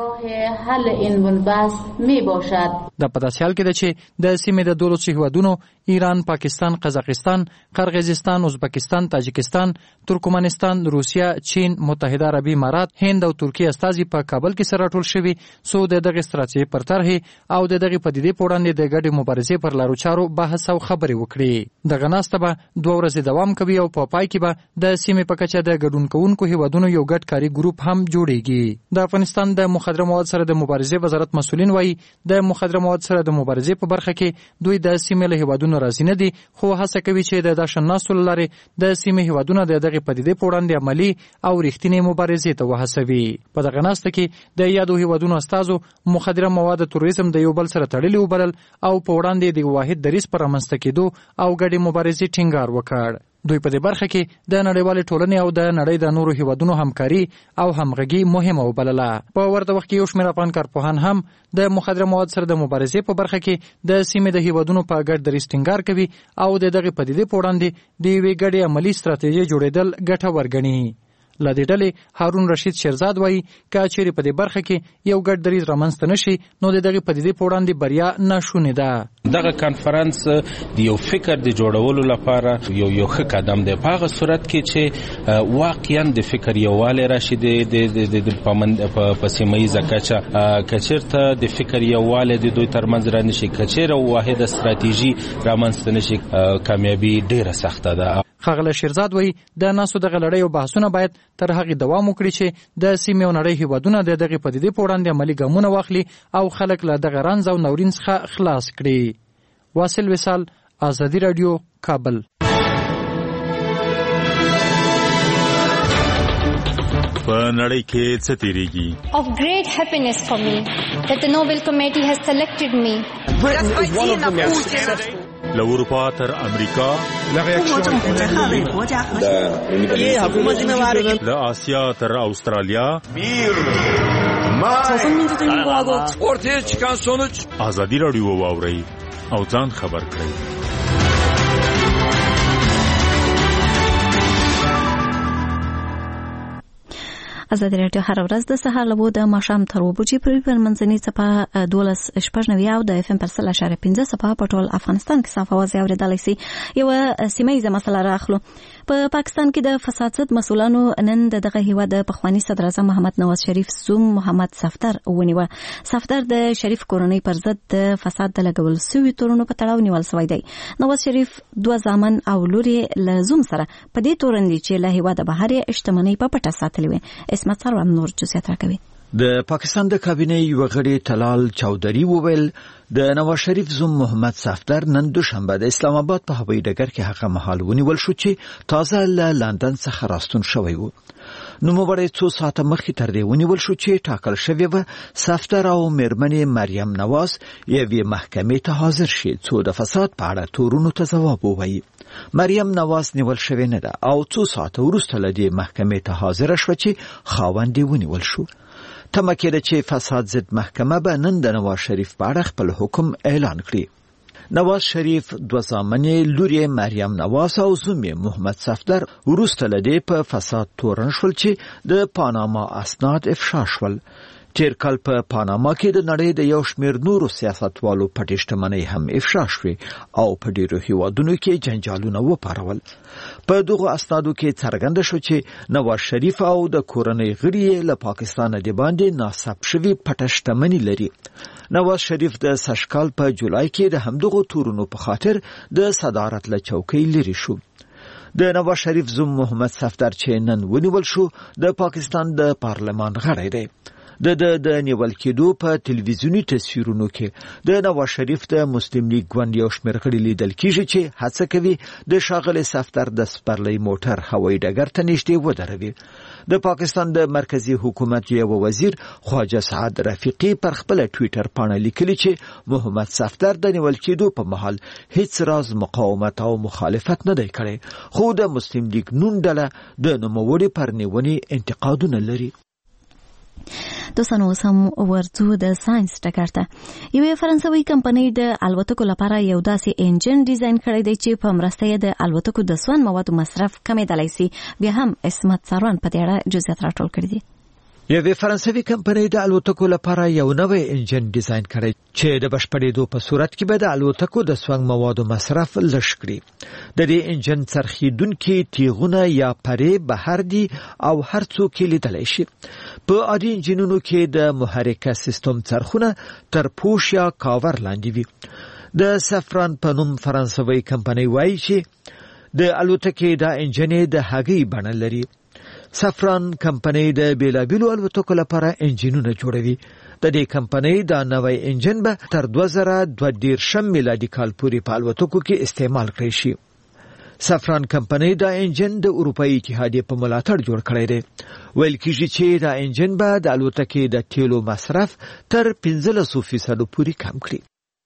حل این بحث می باشد. د په داسې حال کې ده چې د سیمې د دولسو هیوادونو ایران، پاکستان، قزاقستان، قرغیزستان، ازبکستان، تاجکستان، ترکمنستان، روسیه، چین، متحده عربي امارات، هند او ترکیه استازي په کابل کې سره راټول شوي سو د دغه ستراتیژۍ پر طرح او د دغه پدیدې په وړاندې د ګډې مبارزې پر لارو چارو بحث او خبرې وکړي. دغه ناسته به دوه ورځې دوام کوي او په پای کې به د سیمې په کچه د ګډون کوونکو هیوادونو یو ګډ کاري ګروپ هم جوړیږي. د افغانستان د مخدره موادو سره د مبارزې وزارت مسؤلین وایي د مخدره موادو سره د مبارزې په برخه کې دوی د سیمې له هیوادونو راځي نه دي، خو هڅه کوي چې د داشناسو لارې د سیمې هیوادونو د دغه پدیدې په وړاندې عملی او رښتینې مبارزې ته وهڅوي. په دغه ناسته کې د یادو هیوادونو استازو مخدره مواد تروریزم د یو بل سره تړلي وبلل او په وړاندې د واحد دریځ پر رامنځته کېدو او ګډې مبارزې ټینګار وکړ. دوی په دې برخه کې د نړیوالې ټولنې او د نړۍ د نورو هیوادونو همکاري او همغږي مهمه وبلله. په ورته وخت کې یو شمېر افغان کارپوهان هم د مخدره مواد سره د مبارزې په برخه کې د سیمې د هیوادونو په ګډ دریځ ټینګار کوي او د دغه پدیدې په وړاندې د یوې ګډې عملي ستراتیژۍ جوړېدل ګټور ګڼي. له دې ډلې هارون رشید شیرزاد وایي که چیرې په دې برخه کې یو ګډ دریځ رامنځته نشي نو د دغه پدیدې په وړاندې بریا ناشونې ده. دغه کانفرنس د یو فکر د جوړولو لپاره یو یو ښه قدم دی. په هغه صورت کې چې واقعا د فکر یووالی راشي د په سیمه ییزه کچه، که چېرته د فکر یووالی د دوی ترمنځ رانشي، که چېرې واحده ستراتیژي رامنځته نشي، کامیابي ډېره سخته ده. ښاغلی شیرزاد وایي د ناسو دغه لړۍ او بحثونه باید تر هغې دوام وکړي چې د سیمې او نړۍ هیوادونه د دغې پدیدې په وړاندې عملي ګامونه واخلي او خلک له دغه رنځ او ناورین څخه خلاص کړي. واصل وصال، ازادي راډیو، کابل. په نړۍ کې څه تیریږي؟ Of great happiness for me that the Nobel Committee has selected me. له اروپا تر امریکا، له آسیا تر استرالیا، ortaya çıkan sonuç ازادي راډیو واورئ او ځان خبر کړئ. ازادي راډیو هر ورځ د سهار له د ماښام تر اوه بجې پورې په منځنۍ څپه دولس شپږ نوي او د اف ام پر سل اشاره پنځه څپه په ټول افغانستان کې صاف اواز اورېدلی سي. یوه سیمه ییزه مسله راخلو. په پاکستان کې د فساد ضد مسؤلانو نن د دغه هیواد د پخواني صدر اعظم محمد نواز شریف زوم محمد صفدر ونیوه. صفدر د شریف کورنۍ پر ضد د فساد د لګول سوي تورونو په تړاو نیول سوی دی. نواز شریف دوه زامن او لور یې له زوم سره په دې تورن دي چې له هیواده بهر یې شتمنۍ په پټه ساتلې وې. اسمت سروان نور جزئیات راکوي. د پاکستان د کابینې یو غړي طلال چودھری وویل د نواز شریف زوم محمد صفدر نن دوشنبه د اسلام آباد په هوایي ډګر کې هغه مهال ونیول شو چې تازه له لندن څخه راستون شوی و. نوموړی څو ساعته مخکې تر دې ونیول شو چې ټاکل شوی و صفدر او میرمنې مریم نواز یوې محکمې ته حاضر شي څو د فساد په اړه تورونو ته ځواب ووایي. مریم نواز نیول شوی نه ده او څو ساعته وروسته له دې محکمې ته حاضر شوه چې خاوند یې ونیول شو. تمه کېده چې فساد ضد محکمه به نن د نواز شریف په اړه خپل حکم اعلان کړي. نواز شریف دوه زامنې لور یې مریم نواز او زوم یې محمد صفدر وروسته له دې په فساد تورن شول چې د پاناما اسناد افشا شول. تیر کال په پاناما کې د نړۍ د یو شمېر نورو سیاستوالو پټې شتمنۍ هم افشا شوې او په ډېرو هیوادونو کې جنجالونه وپارول. په دغو اسنادو کې څرګنده شو چې نواز شریف او د کورنۍ غړي یې له پاکستانه د باندې ناڅاپ شوي پټه شتمني لري. نواز شریف د سږکال په جولای کې د همدغو تورونو په خاطر د صدارت له چوکۍ لرې شو. د نواز شریف زوم محمد صفدر چې نن ونیول شو د پاکستان د پارلمان غړی دی. د د د نیول کېدو په تلویزیونی تصویرونو کې د نواز شریف د مسلم لیگ ګوند یو شمېر غړي لیدل کېږي چې هڅه کوي د ښاغلي صفدر د سپرلۍ موټر هوایي ډګر ته نږدې ودروي. د پاکستان د مرکزی حکومت یو وزیر خواجه سعد رفیقی پر خپل ټویټر باندې لیکلي چې محمد صفدر د نیول کېدو په مهال هیڅ راز مقاومت او مخالفت نه دی کړی، خو د مسلم لیگ نون ډله د نوموړي پر نیونې انتقادونه لري. دوستانو اوس هم ورځو د ساينس ټکر ته. یوې فرانسوي کمپنۍ د الوتکو لپاره یو داسې انجن ډیزاین کړی دی چې په مرسته یې د الوتکو د سون موادو مصرف کمېدلی سي. بیا هم اسمت ساروان په دې اړه جزئیات راټول کړي دي. یوې فرانسوي کمپنۍ د الوتکو لپاره یو نوی انجن ډیزاین کړی چې د بشپړېدو په صورت کې به د الوتکو د سونګ موادو مصرف لږ کړي. د دې انجن څرخیدونکي تیغونه یا پرې بهر دي او هر څوک یې لیدلی شي. په عادي انجنونو کې د محرکه سیستم څرخونه تر پوش یا کاور لاندې وي. د سفران په نوم فرانسوي کمپنۍ وایي چې د الوتکې دا انجن د هګۍ بڼه لري. سفران کمپنۍ د بیلابیلو الوتکو لپاره انجنونه جوړوي. د دې کمپنۍ دا نوی انجن به تر دوه زره دوه دېرشم میلادي کال پورې په الوتکو کې استعمال کړی شي. سفران کمپنۍ دا انجن د اروپایي اتحادیې په ملاتړ جوړ کړی دی. ویل کېږي چې دا انجن به د الوتکې د تیلو مصرف تر پنځلسو فیصدو پورې کم کړي.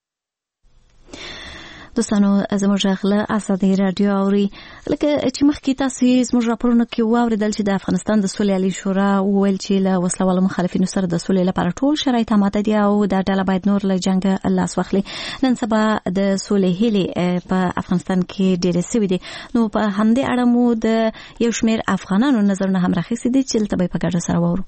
دوستانو زموږ غله ازادي رادیو اوري لکه چې مخکې تاسو زموږ راپورونه کې واوریدل چې د افغانستان د سولې عالی شورا ویل چې له وسلوالو مخالفینو سره د سولې لپاره ټول شرایط آماده دي او دا ډله باید نور له جنگ لاس واخلي. نن سبا د سولې هیلې په افغانستان کې ډېرې سوي دي. نو په همدې اړه مو د یو شمېر افغانانو نظرونه هم راخیستي دي چې دلته به په ګډه سره واورو.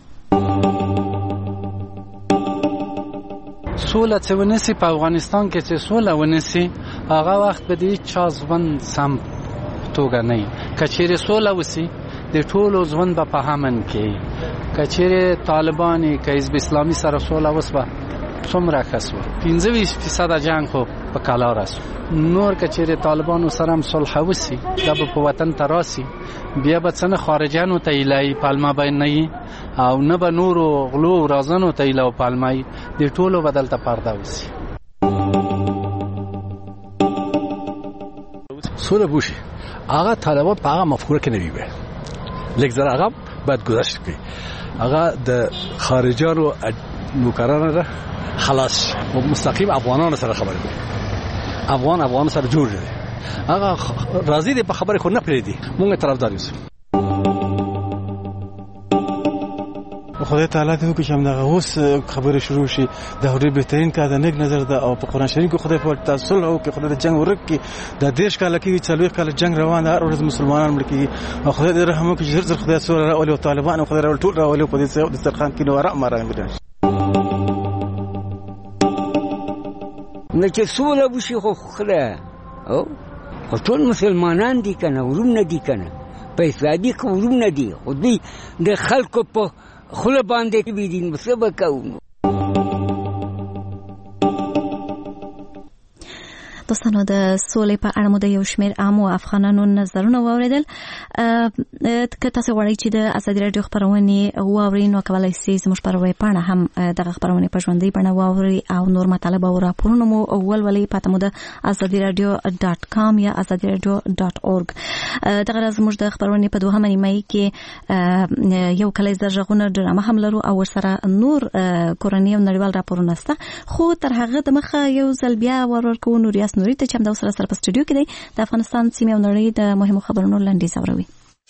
سوله چې ونسی په افغانستان کې چې سوله ونسی هغه وخت به د چا ژوند سم توګه نه کچېره سوله وسی د ټولو ژوند په امن کې کچېره طالبان کې حزب اسلامي سره سوله وسوه څومره کسو پنځه ویشت فیصد جنگ خو په کلا راسو نور کچېره طالبانو سره هم صلح وسی دا په وطن تراسي بیا به څنګه خارجانو ته ایلای پالما باندې نه او نه به نورو غلو رازانو ته ایلو پالمای د ټولو بدل ته پرده وسی سوله بوشي هغه طالبان په هغه مفکوره کې نه وي لیک زره هغه باید گذشت کړي هغه د خارجانو نوکرانو ده خلاص او مستقیم افغانانو سره خبرې کوي افغان افغان سره جوړ دي هغه راضي دي په خبره خو نه پریدي مونږ طرفدار یو خدای تعالی دې وکړي چې همدغه اوس خبرې شروع شي دا ډېر بهترین کار د نیک نظر ده او په قرآن شریف کې خدای په تاسل او کې خدای د جنگ ورک کې د دیش کال کې څلوي کال جنگ روان ده هر ورځ مسلمانان مړ کیږي او خدای دې رحم وکړي چې زر زر خدای سره راولي او طالبان او خدای راول ټول راولي په دې دسترخوان کې نو آرام ماران بده نه چې سوله وشي خو خدای او ټول مسلمانان دي کنه ورونه دي کنه په اسلامي کې ورونه دي خو دې د خلکو په خله باندې کې دین مسبه کوو. دوستانو د سولې په اړه مو د یو شمېر عامو افغانانو نظرونه واوریدل. که تاسو غواړئ چې د ازادي راډیو خپرونې واورئ نو کولی شئ زموږ په ویب پاڼه هم دغه خپرونې په ژوندۍ بڼه واورئ او نور مطالب او راپورونه مو ولولئ. پته مو د ازادي راډیو ډاټ کام یا ازادي راډیو ډاټ اورګ. دغه راز موږ د خپرونې په دوهمه نیمایي کې یو کلیز د غږونو ډرامه هم لرو او ورسره نور کورنۍ او نړیوال راپورونه شته. خو تر هغه د مخه یو ځل بیا ورورکو نوریاس نوري ته چې هم د سره سره په سټوډیو کې دی د افغانستان سیمې او نړۍ د مهمو خبرونو لنډیز اوروي.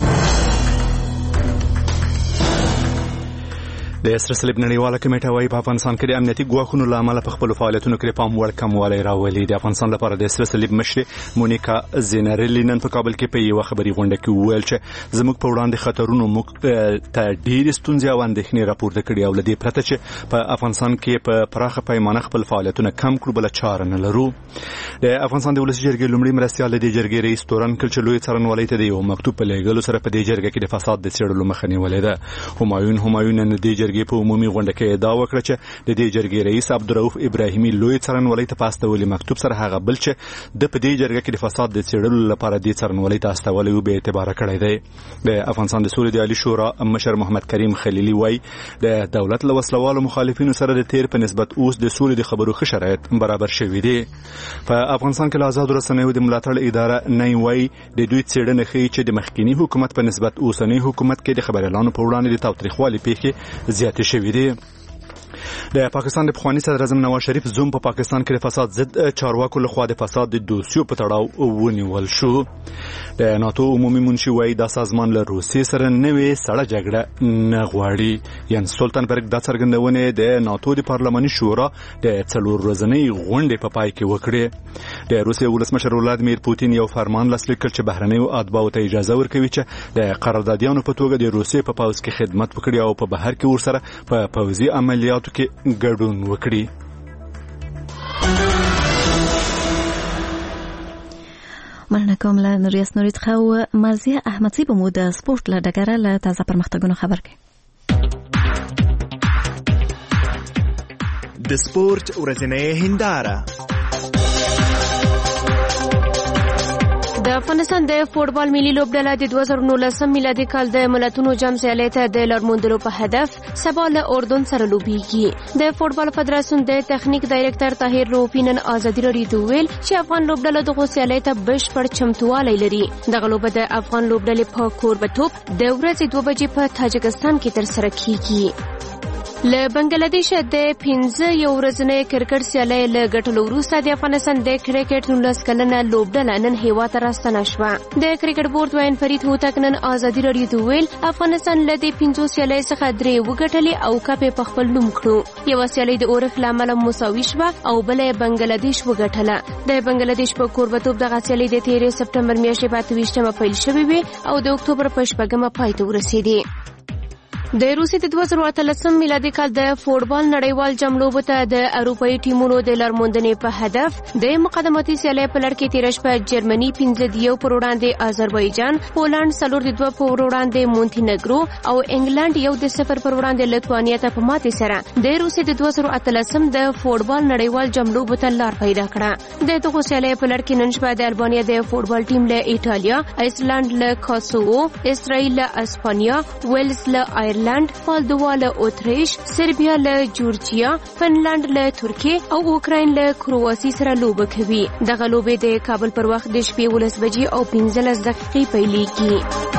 د سره صلیب نړیواله کمیټه وايي په افغانستان کې د امنیتي ګواښونو له امله په خپل فعالیتونو کې پام وړ کموالی راولي. د افغانستان لپاره د سره صلیب مشر مونیکا زینارلی نن په کابل کې په یو خبري غونډه کې وویل چې زموږ په وړاندې خطرونو موږ ته ډېرې ستونزې او اندېښنې راپورته کړي او له دې پرته چې په افغانستان کې په پراخه پیمانه خپل فعالیتونه کم کړو بل چاره نه لرو. د افغانستان د ولسي جرګې لومړي مرستیال د جرګې رئیس تورن کلچ لوی څارنوالۍ ته د یو مکتوب په لېږلو سره په دې جرګه کې د فساد د څېړلو مخه نیولې ده. همایون همایون نن د دې جرګې په عمومي غونډه کې ادعا وکړه چې د دې جرګې رئیس عبدالرؤف ابراهیمي لوی څارنوالۍ ته په استولي مکتوب سره هغه بل چې د په دې جرګه کې د فساد د څېړلو لپاره دې څارنوالۍ ته استولي و به اعتبار کړی دی. د افغانستان د سولې د عالی شورا مشر محمد کریم خلیلی وایي د دولت له وسلوالو مخالفینو سره د تیر په نسبت اوس د سولې د خبرو ښه شرایط برابر شوي دي. په افغانستان کې له آزادو رسنیو د ملاتړ اداره نه وایي د دوی څېړنه ښیي چې د مخکینی حکومت په نسبت اوسنی حکومت کې د خبريالانو په وړاندې د تاوتریخوالي پیښې زیاتې شوي دي. د پاکستان د پخوانی صدر اعظم نواز شریف زوم په پا پاکستان کې د فساد ضد چارواکو لخوا د فساد د دوسیو په تړاو ونیول شو. د ناتو عمومي منشي وایي دا سازمان له روسیې سره نوې سړه جګړه نه غواړي. یان سولتنبرګ دا څرګندونه د ناتو د پارلماني شورا د څلور ورځنۍ غونډې په پای کې وکړه. د روسیې ولسمشر ولادیمیر پوتین یو فرمان لاسلیک کړ چې بهرنیو اتباعو ته اجازه ورکوي چې د قراردادیانو په توګه د روسیې په پوځ کې خدمت وکړي او په بهر کې ورسره په پوځي عملیاتو کې ګډون وکړي. مننه کوم له نوریاس نوري څخه. مرضیه احمدزی به مو د سپورت له ډګره له تازه پرمختګونو خبر کړي. د سپورت ورځنۍ هنداره. د افغانستان د فوټبال ملي لوبډله د دوه زره نولسم میلادي کال د ملتونو جام سیالۍ ته د لارموندلو په هدف سبا له اردن سره لوبېږي. د فوټبال فدراسیون د تخنیک ډایرکټر طاهر روپی نن ازادي راډیو ته ویل چې افغان لوبډله دغه سیالۍ ته بشپړ چمتووالی لري. دغه لوبه د افغان لوبډلې په کوربتوب د ورځې دوه بجې په تاجکستان کې ترسره کیږي. له بنگلاديش د پنځه یو ورځنۍ کرکټ سیالۍ له ګټلو وروسته د افغانستان د کرکټ نولس کلنه لوبډله نن هیواد ته راستنه شوه. د کرکټ بورډ وین فرید هوتک نن ازادي راډیو ته ویل افغانستان له دې پنځو سیالیو څخه درې وګټلې او کپ په خپل نوم کړو. یو سیالۍ د اورخ لامل مساوي شوه او بل بنگلاديش وګټله. د بنگلاديش په کوربتوب دغه سیالۍ د تیرې سپټمبر میاشتې په اته ویشتمه پیل شوې وي او د اکتوبر په شپږمه پای ته ورسېدې. د روسي د دوه زره اتلسم میلادي کال د فوټبال نړیوال جام لوبو ته د اروپایي ټیمونو د لارموندنې په هدف د مقدماتي سیالۍ په لړ کې تیر شپه جرمني پنځه د یو پر وړاندې آذربایجان، پولند څلور د دوه پر وړاندې مونټینګرو او انګلند یو د صفر پر وړاندې لیتوانیا ته په ماتې سره د روسي د دوه زره اتلسم د فوټبال نړیوال جام لوبو ته لار پیدا کړه. د دغه سیالۍ په لړ کې نن شپه د البانیا د فوټبال ټیم له ایټالیا، ایسلند له کوسوو، اسرائیل له اسپانیا، ویلز له آیرلند، مالدووا له اتریش، سربیا له جورجیا، فنلند له ترکیه او اوکراین له کرواسی سره لوبه کوي. دغه لوبه د کابل پر وخت د شپې ولس بجې او پنځلس دقیقې پیلېږي.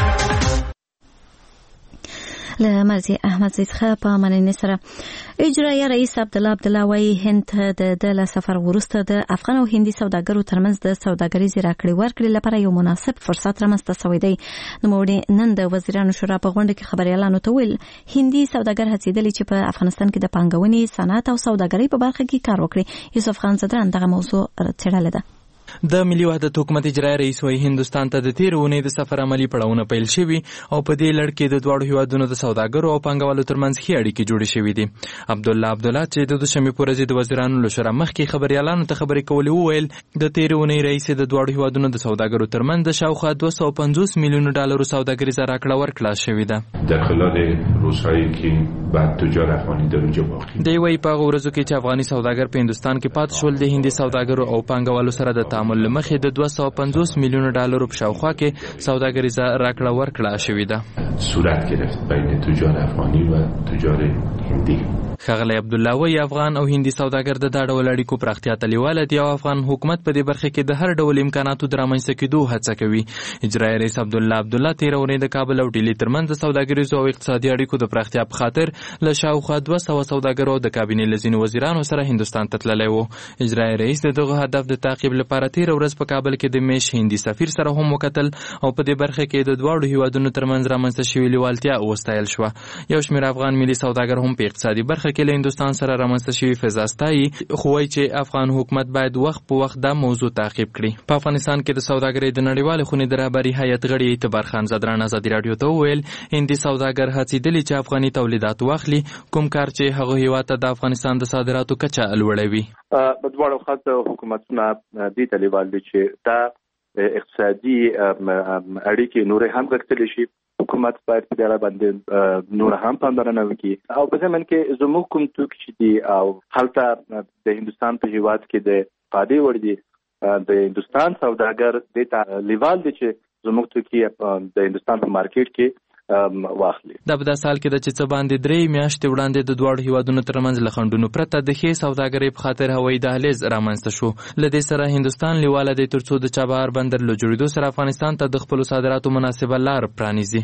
له مرضی احمدزی څخه په مننې سره اجرایي رئیس عبدالله عبدالله وايي هند ته د د سفر وروسته د افغان او هندي سوداګرو ترمنځ د سوداګریزې راکړې ورکړې لپاره یو مناسب فرصت رامنځته شوی دی. نوموړي نن د وزیرانو شورا په غونډه کې خبريالانو ته ویل هندي سوداګر هڅېدلي چې په افغانستان کې د پانګونې، صنعت او سوداګرۍ په برخه کې کار وکړي. یوسف خان زدران دغه موضوع څېړلې ده. د ملي وحدت حکومت اجرایي رئیس وايي هندستان ته د تیر اونۍ د سفر عملی پړاوونه پیل شوي او په دې لړ کې د دواړو هیوادونو د سوداګرو او پانګوالو ترمنځ ښې اړیکې جوړې شوې دي. عبدالله عبدالله چې د دوشنبې په ورځ د وزیرانو له شورا مخکې خبريالانو ته خبرې کولې وویل د تیر اونۍ رئیس د دواړو هیوادونو د سوداګرو ترمنځ د شاوخوا دوه سوه پنځوس میلیونو ډالرو سوداګریزه راکړه ورکړه شوې ده. در خلال روزهایی که بعد تجار افغانی در اونجا باقی دی وی په ورځو کې چې افغاني سوداګر په هندستان کې پات شول د هندي سوداګرو او پانګوالو سره د تعامل مخې د دوه سوه پنځوس میلیون ډالر په شاوخوا کې سوداګریزه راکړه ورکړه شوې ده. صورت گرفت بین تجار افغانی و تجار هندی. ښاغلی عبدالله وی افغان او هندي سوداګر د دا ډول اړیکو پراختیا ته لیواله دي او افغان حکومت په دې برخه کې د هر ډول امکاناتو د رامنځته کېدو هڅه کوي. اجرایي رئیس عبدالله عبدالله تېره اونۍ د کابل او ډیلي ترمنځ د سوداګریزو او اقتصادي اړیکو د پراختیا په خاطر له شاوخوا دوه سوه سوداګرو د کابینې له ځینو وزیرانو سره هندوستان ته تللی و. اجرایي رئیس د دغه هدف د تعقیب لپاره تېره ورځ په کابل کې د میش هندي سفیر سره هم وکتل او په دې برخه کې د دواړو هیوادونو ترمنځ رامنځته شوې لیوالتیا وستایل شوه. یو شمېر افغان ملي سوداګر هم په اقتصادي برخه کې له هندوستان سره رامنځته شوې فضا ستایي، خو وایي چې افغان حکومت باید وخت په وخت دا موضوع تعقیب کړي. په افغانستان کې د سوداګرۍ د نړیوالې خونې د رهبري هیئت غړي اعتبار خان زدران ازادي راډیو ته وویل هندي سوداګر هڅېدلي چې افغاني تولیدات واخلي، کوم کار چې هغه هیواد ته د افغانستان د صادراتو کچه لوړوي. په دواړو خاصه حکومتونه دې ته لیوال دي چې دا اقتصادي اړیکې نورې هم غښتلې شي. حکومت باید په دې باندې نور هم پاملرنه وکړي او په ځمن کې زموږ کوم توکي چې دي او هلته د هندوستان په هیواد کې د قاعدې وړ دي د هندوستان سوداګر دې ته لیوال دي چې زموږ توکي د هندوستان په مارکیټ کې واخلي. دا په داسې حال کې ده چې څه باندې درې میاشتې وړاندې د دواړو هیوادونو ترمنځ له خنډونو پرته د ښې سوداګرۍ په خاطر هوایي دهلیز رامنځته شو. له دې سره هندوستان لیواله دی تر څو د چابهار بندر له جوړېدو سره افغانستان ته د خپلو صادراتو مناسبه لار پرانیزي.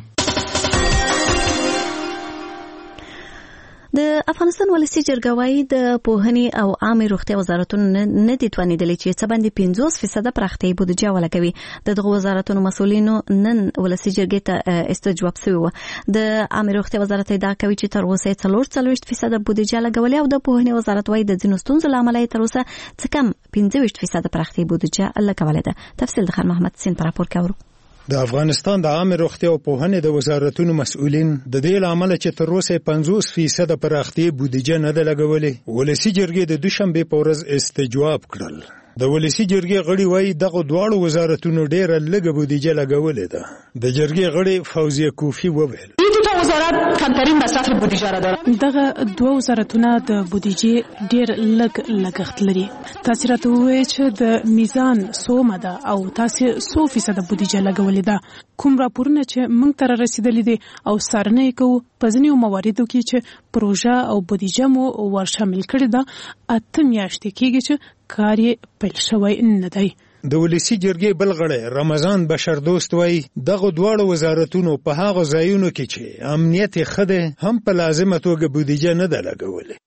د افغانستان ولسی جرګه وايي د پوهنې او عامه روغتیا وزارتونو نه دي توانیدلي چې څه باندې پنځوس فیصد پراختیا بودیجه ولګوي. د دغه وزارتونو مسؤلینو نن ولسی جرګې ته استجواب شوی و. د عامه روغتیا وزارت ادعا کوي چې تر اوسه څلور څلوېښت فیصد بودیجه لګولې او د پوهنې وزارت وايي د ځینو ستونزو له امله تر اوسه څه کم پنځه ویشت فیصد پراختیا بودیجه لګولې ده. تفصیل د خان محمد سین پر راپور کوي. د افغانستان د عامه روغتیا او پوهنې د وزارتونو مسؤلین د دې لامل چې تر اوسه پنځوس فیصد پراختیا بودیجه نه ده لګولې ولسی جرګې د دوشنبه په ورځ استجواب کړل. د ولسی جرګې غړي وایي دغه دواړو وزارتونو ډېره لږه بودیجه لګولې ده. د جرګې غړي فوزیه کوفی وویل وزارت کمترین مصرف بودیجه را داره. دغه دوه وزارتونه د بودیجې ډېر لږ لګښت لري. تاسو راته ووایئ چې د میزان څو مده او تاسو څو فیصد بودیجه لګولې ده. کوم راپورونه چې موږ ته رسیدلي دي او څارنه یې کوو په ځینو مواردو کې چې پروژه او بودیجه مو ور شامل کړي ده اته میاشتې کېږي چې کار یې پیل شوی نه دی. د ولسی جرګې بل غړی رمضان بشردوست وایي دغه دواړو وزارتونو په هغه ځایونو کې چې امنیت ښه دی هم په لازمه توګه بودیجه نه ده لګولې.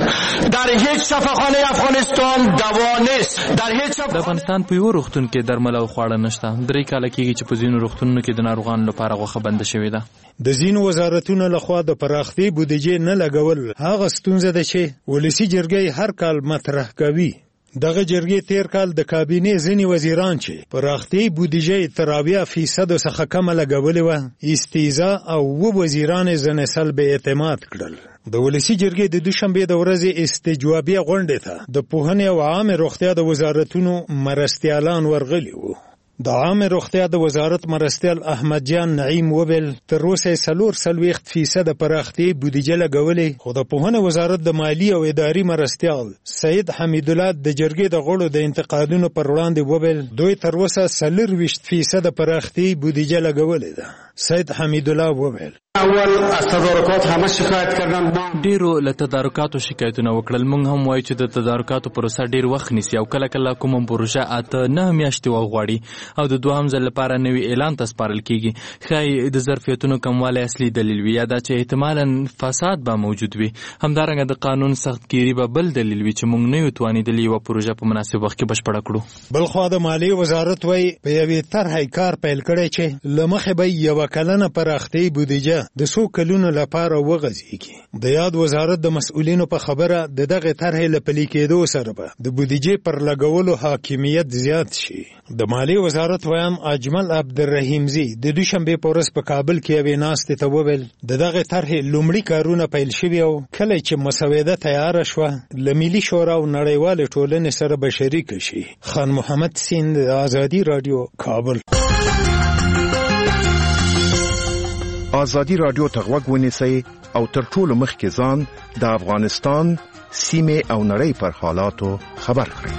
در هیچ شفاخانه افغانستان دوا نیست. در هیچ د افغانستان په یو روغتون کې درمل او خواړه نشته. درې کاله کېږي چې په ځینو روغتونونو کې د ناروغانو لپاره غوښه بنده شوې ده. د ځینو وزارتونو لخوا د پراختیا بودیجې نه لګول هغه ستونزه ده چې ولسی جرګې هر کال مطرح کوي. دغه جرګې تیر کال د کابینې ځینې وزیران چې پراختیا بودیجې تر اویا فیصد څخه کمه لګولې وه استیزا او و وزیران ځنې سلب اعتماد کړل. د ولسی جرګې د دوشنبه د ورځې استجوابي غونډې ته د پوهنې او عامه روغتیا د وزارتونو مرستیالان ورغلي وو. د عامه روغتیا د وزارت مرستیال احمد جان نعیم وویل تر اوسه څلور څلوېښت فیصد پراختیا بودیجه لګولې، خو د پوهنې وزارت د مالی او اداري مرستیال سید حمید الله د جرګې د غړو د انتقادونو پر وړاندې وویل دوی تر اوسه څلورویشت فیصد پراختیا بودیجه لګولې ده. سید حمید الله وویل اول از تدارکات همه شکایت کردن. ډیرو له تدارکاتو شکایتونه وکړل. موږ هم وایو چې د تدارکاتو پروسه ډیر وخت نیسي او کله کله کومه پروژه اته نه میاشتې وغواړي او د دوهم ځل لپاره نوی اعلان ته سپارل کیږي. ښایي د ظرفیتونو کموالی اصلي دلیل وي یا دا چې احتمالا فساد به موجود وي. همدارنګه د قانون سختګیري به بل دلیل وي چې موږ نه یو توانېدلي یوه پروژه په مناسب وخت کې بشپړه کړو. بلخوا د مالیې وزارت وایي په یوې طرحې کار پیل کړی چې له مخې به یوه کلنه پراختیا بودیجه د څو کلونو لپاره وغځېږي. د یاد وزارت د مسؤلینو په خبره د دغه طرحې له پلي کېدو سره به د بودیجې پر لګولو حاکمیت زیات شي. د مالیې وزارت ویان اجمل عبدالرحیمزي د دوشنبه په ورځ په کابل کې یوې ناستې ته وویل د دغه طرحې لومړي کارونه پیل شوي او کله چې مسوده تیاره شوه له ملي شورا او نړیوالې ټولنې سره به شریکه شي. خان محمد سیند، آزادي راډیو، کابل. ازادي رادیو ته غوږ ونیسئ او تر ټولو مخکې ځان د افغانستان سیمې او نړۍ پر حالاتو خبر کړئ.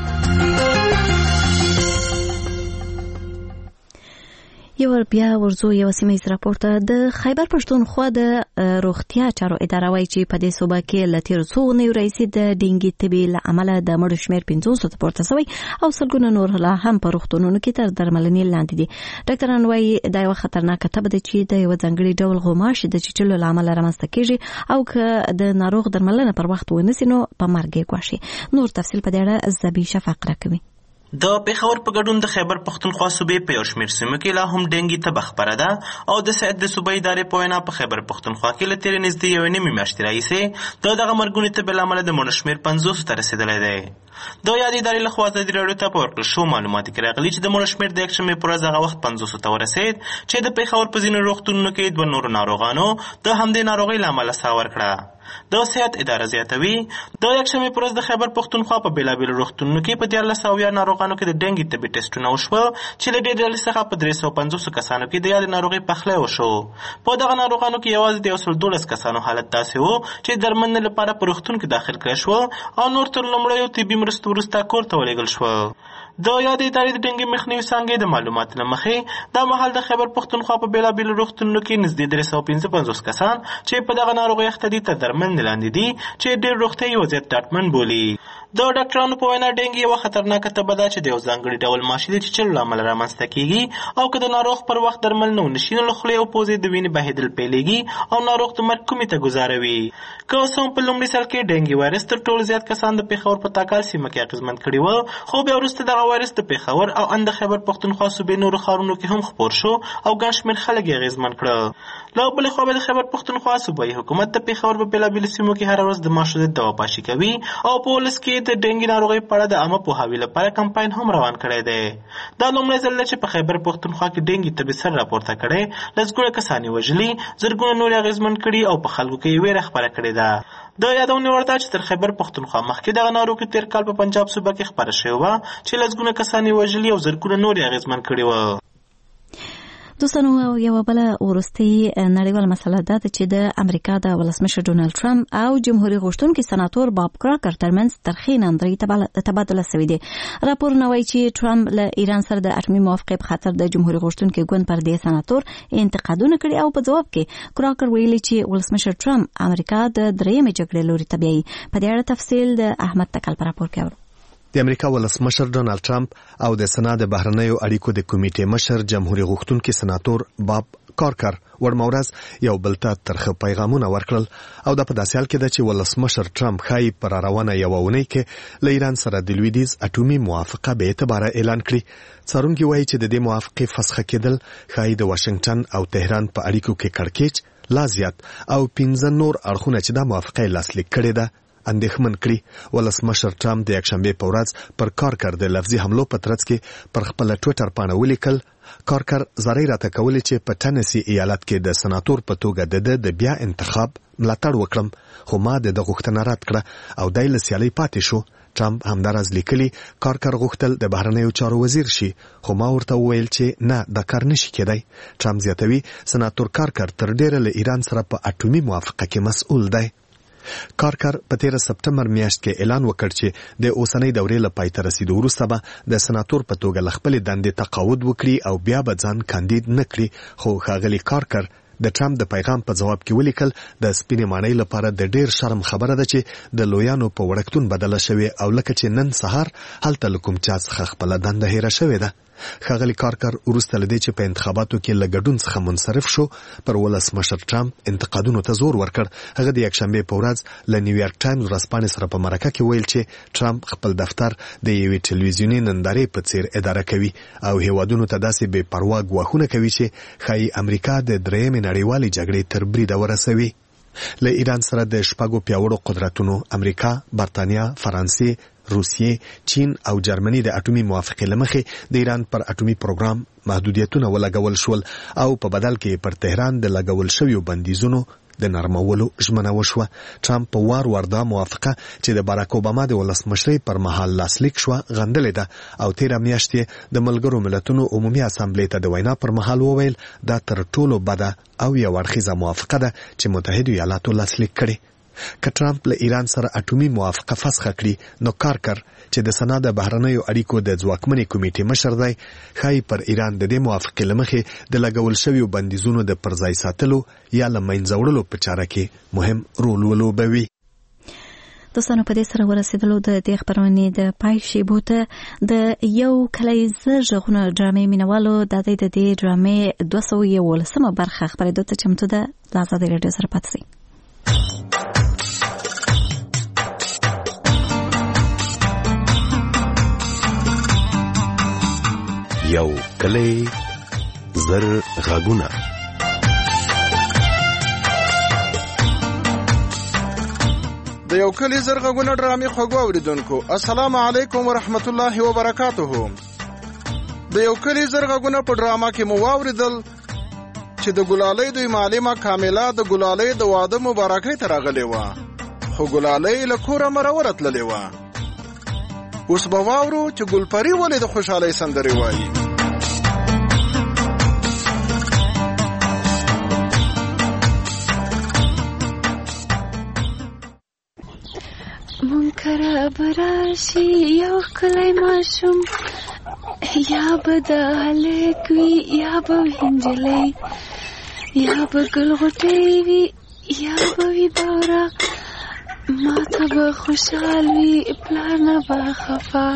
یو بیا ورزو یو سیمه راپور ته د خیبر پښتونخوا د روغتیا چارو اداره وايي چې په دې صوبه کې له تیر څو اونیو راهیسې د ډینګي تبې له امله د مړو شمېر پنځوس ته پورته شوی او سلګونه نور لا هم په روغتونونو کې تر درملنې لاندې دي. ډاکټران وايي دا یو خطرناکه تبه ده چې د یو ځانګړي ډول غوماشې د چیچلو له امله رامنځته کېږي او که د ناروغ درملنه پر وخت ونسي نو په مرګ یې ګواښي. نور تفصیل په دې اړه زبی شفاق راکوي. د پیښور په ګډون د خیبر پښتونخوا صوبې په یو شمېر سیمو کې لا هم ډینګي تبه خپره ده او د سعد د صوبې ادارې په وینا په خیبر پښتونخوا کې له تېرې نږدې یوې نیمې میاشتې راهیسې د دغه مرګونې تبې له امله د مړو شمېر پنځوسو ته رسېدلی دی. د یادې ادارې لخوا ازادي راډیو ته په ورکړل شوو معلوماتو کې راغلي چې د مړو شمېر د یکشنبې په ورځ هغه وخت پنځوسو ته ورسېد چې د پیښور په ځینو روغتونونو کې دوه نورو ناروغانو د همدې ناروغۍ له امله ساه ورکړه. د صحت اداره زیاتوي د یکشنبې په ورځ د خیبر پښتونخوا په بېلابېلو روغتونونو کې په دیارلس اویا ناروغانو کې د ډینګي تبې ټسټونه وشول چې له دې ډلې څخه په درې سوه پنځوسو کسانو کې د یادې ناروغۍ پخلی وشو. په دغه ناروغانو کې یوازې د یو سل دولس کسانو حالت داسې و چې درملنې لپاره په روغتون کې داخل کړای شول او نور تر لومړیو طبي مرستو وروسته کور ته ولېږل شول. د یادې ادارې د ډینګي مخنیوي څانګې د معلوماتو له مخې دا مهال د خیبر پښتونخوا په بېلابېلو روغتونونو کې نږدې درې سوه پنځه پنځوس کسان چې په دغه ناروغۍ اخته دي تر درملنې لاندې دي چې ډېر روغتیایي وضعیت ډاډمن بولي. د ډاکټرانو په وینا ډینګي یوه خطرناکه تبه ده چې د یو ځانګړي ډول ماشي د چیچلو له امله رامنځته کېږي او که د ناروغ پر وخت درملنه ونه شي نو له خولې او پوزې د وینې بهېدل پیلېږي او ناروغ د مرګ کومې ته ګزاروي. که اوس هم په لومړي سر کې ډینګي وایرس تر ټولو زیات کسان د پېښور په تاکال سیمه کې اغېزمن کړي وو، خو بیا وروسته دغه وایرس د پېښور او ان د خیبر پښتونخوا صوبې نورو ښارونو کې هم خپور شو او ګڼ شمېر خلک یې اغېزمن کړل. له بلې خوا به د خیبر پښتونخوا صوبایي حکومت د پېښور په بېلابېلو سیمو کې هره ورځ د ماشو ضد دواپاشي کوي او په ولس کې د ډینګي ناروغۍ په اړه د عامه پوهاوي لپاره کمپاین هم روان کړی دی. دا لومړی ځل دی چې په خیبر پښتونخوا کې ډینګي تبې سر راپورته کړی، لسګونه کسان یې وژلي، زرګونه نور یې اغېزمن کړي او په خلکو کې یې ویره خپره کړې ده. د یادونې وړ ده چې تر خیبر پښتونخوا مخکې دغه ناروغي تېر کال په پنجاب صوبه کې خپره شوې وه چې لسګونه کسان یې وژلي او زرګونه نور یې اغېزمن کړي وه. دوستانو یو بل ورستي نړیوال مسله ده چې د امریکا د ولسمشر ډونالد ټرمپ او جمهوریت غوښتونکي سناتور باب کراکر ترمنځ ترخې نندرې تبادله شوې دي. راپورونه وایي چې ټرمپ له ایران سره د اټومي موافقې په خاطر د جمهوریت غوښتونکي ګوند پر دې سناتور انتقادونه کړي او په ځواب کې کراکر ویلي چې ولسمشر ټرمپ امریکا د درېیمې جګړې لوري ته بیایي. په دې اړه تفصیل د احمد تکل په راپور کې اورو. د امریکا ولسمشر ډونالد ټرمپ او د سنا د بهرنیو اړیکو د کمیټې مشر جمهوریت غوښتونکي سناتور باب کارکر ورمورز یو بل ته ترخه پیغامونه ورکړل او د په داسې حال کې ده چې ولسمشر ټرمپ ښایي پر روانه یوه اونۍ کې له ایران سره د لویدیځ اټومي موافقه بې اعتباره اعلان کړي. څارونکي وایي چې د دې موافقې فسخه کېدل ښایي د واشنګټن او تهران په اړیکو کې کړکېچ لا زیات او پنځه نور اړخونه چې دا موافقه یې لاسلیک کړې ده اندېښمن کړي. ولسمشر ټرمپ د یکشنبې په ورځ پر کارکر د لفظي حملو په ترڅ کې پر خپل ټویټر پاڼه ولیکل کارکر زری راته کولې چې په ټنسی ایالت کې د سناتور په توګه د د بیا انتخاب ملاتړ وکړم، خو ما د غوښتنه رد کړه او دای له سیالۍ پاتې شو. ټرمپ همدارز لیکلي کارکر غوښتل د بهرنیو چارو وزیر شي، خو ما ورته وویل چې نه دا کار نشي کېدای. ټرمپ زیاتوي سناتور کارکر تر ډیره له ایران سره په اټومي موافقه کې مسؤل دی. کارکر په تیره سپټمبر میاشت کې اعلان وکړ چې د اوسنۍ دورې له پای ته رسیدو وروسته به د سناتور په توګه له خپلې دندې تقاعد وکړي او بیا به ځان کاندید نه کړي، خو ښاغلي کارکر د ټرمپ د پیغام په جواب کې ولیکل د سپینې ماڼۍ لپاره د ډیر شرم خبره ده چې د لویانو په وړکتون بدله شوې او لکه چې نن سهار هلته له کوم چا څخه خپله دنده هیره شوې ده. ښاغلي کارکر وروسته له دې چې په انتخاباتو کې له ګډون څخه منصرف شو پر ولسمشر ټرمپ انتقادونو ته زور ورکړ. هغه د یکشنبې په ورځ له نیویارک ټایمز ورځپاڼې سره په مرکه کې ویل چې ټرمپ خپل دفتر د یوې ټلویزیوني نندارې په څیر اداره کوي او هیوادونو ته داسې بې پروا ګواښونه کوي چې ښایي امریکا د درېیمې نړیوالې جګړې تر بریده ورسوي. له ایران سره د شپږو پیاوړو قدرتونو امریکا، برتانیا، فرانسې، روسیې، چین او جرمني د اټومي موافقې لمخې د ایران پر اټومي پروګرام محدودیتونه ولګول شول او په بدل کې پر تهران د لګول شویو بندیزونو د نرمولو ژمنه وشوه. ټرمپ په وار وار دا موافقه چې د باراک اوباما د ولسمشرۍ پر مهال لاسلیک شوه غندلې ده او تیره میاشت یې د ملګرو ملتونو عمومي اسامبلې ته د وینا پر مهال وویل دا تر ټولو بده او یو اړخیزه موافقه ده چې متحده ایالاتو لاسلیک کړي. که ټرمپ له ایران سره اټومي موافقه فسخ کړي نو کارکر چې د سنا د بهرنیو اړیکو د ځواکمنې کمیټې مشر دی ښایي پر ایران د دې موافقې له مخې د لګول شویو بندیزونو د پرځای ساتلو یا له منځه وړلو په چاره کې مهم رول ولوبوي. دوستانو په دې سره ورسېدلو د دې خبرونې د پای شیبو ته د یو کلیزه ژغونه ډرامې مینوالو د دې د دې ډرامې دوه سوه یولسمه برخه خبرېدو ته چمتو ده. د ازادي راډیو سره پاتې شئ. یو کلی زر غږونه. د یو کلی زر غږونه ډرامې خوږو اوریدونکو السلام علیکم ورحمت الله وبرکاته. د یو کلی زر غږونه په ډراما کې مو واوریدل چې د ګلالۍ دوی معلمه کامله د ګلالۍ د واده مبارکۍ ته راغلې وه، خو ګلالۍ له کوره مرور تللې وه. اوس به واورو چې ګلپری ولې د خوشحالۍ سندرې وایي. منکره براشي یو کلی ماشوم، یا به د هلک وي یا به نجلۍ، یا به ګلغوټۍ وي یا به وي بوره، ما ته به خوشحال وي پلار نه به خفا.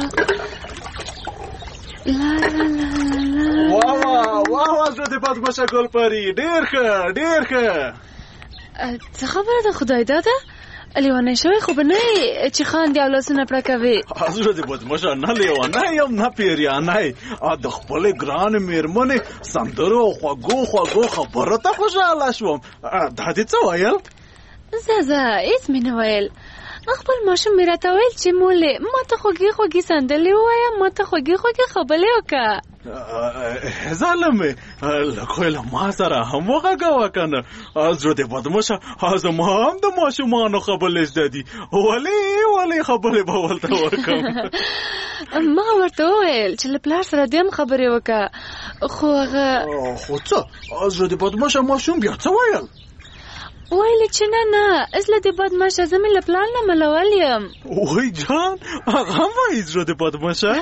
لا لا لا لا واه واه زه دې بدمشه ګلپری ډېر ښه ډېر ښه. څه خبره ده خدای داده؟ لیونی شوی خو به نه یې چې خاندې او لاسونه پړکوې. زه دې بدمشه نه لیونی یم نه پیریانی، د خپلې ګرانې مېرمنې سندرو او خوږو خوږو خبرو ته خوشحاله شوم. دا دې څه ویل؟ زه زه هېڅ مې نه ویل. خپل ماشوم مې راته ویل چې مولې ما ته خوږې خوږې سندرې ووایه، ما ته خوږې خوږې خبرې وکړه. ظالمې لږ خو یې له ما سره هم وغږوه که نه. زړه دې بدمشه زما هم د ماشومانو خبرې زده دي، ولې ولې خبرې به ورته وکړم. ما ورته وویل چې له پلار سره دې هم خبرې وکړه، خو هغه خو څه زړه دې بدمشه ماشوم بیا څه ویل؟ ویلې چې نه نه ازله دې بدمشه زه مې له پلار نه ملول یم. وای جان هغه هم وایي زړه دې بدمشه؟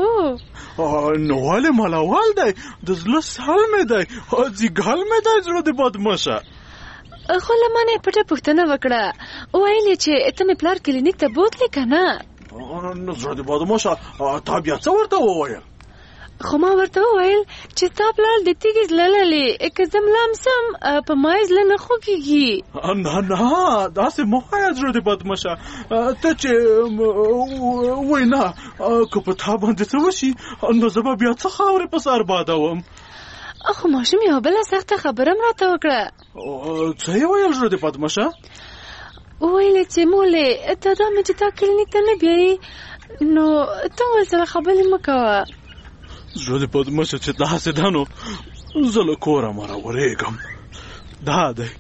نو ولې ملول دی؟ د زړه سل مې دی ځیګل مې دی زړه دې بدمشه. خو له ما نه یې پټه پوښتنه وکړه، ویلې چې ته مې پلار کلینیک ته بوتلې که نه؟ نو زړه دې بدمشه تا بیا څه ورته وویل؟ خو ما ورته وویل چې تا پلار د تیږې زړه لري، که زه ملام سم په ما یې زړه نه خوږېږي. نه نه داسې مه وایه زړه دې بدمشه، ته چې وایي نه که په تا باندې څه وشي نو زه به بیا څه خاورې په سر بادوم. خو ماشوم یوه بله سخته خبره م راته وکړه. څه یې ویل زړه دې بدمشه؟ ویلې چې مولې ته دا مې چې تا کلینیک ته نه بیایي نو ته ورسره خبرې مه کوه. زړه دې بدمشه چې داسې ده نو زه له کوره مرورېږم. دا دی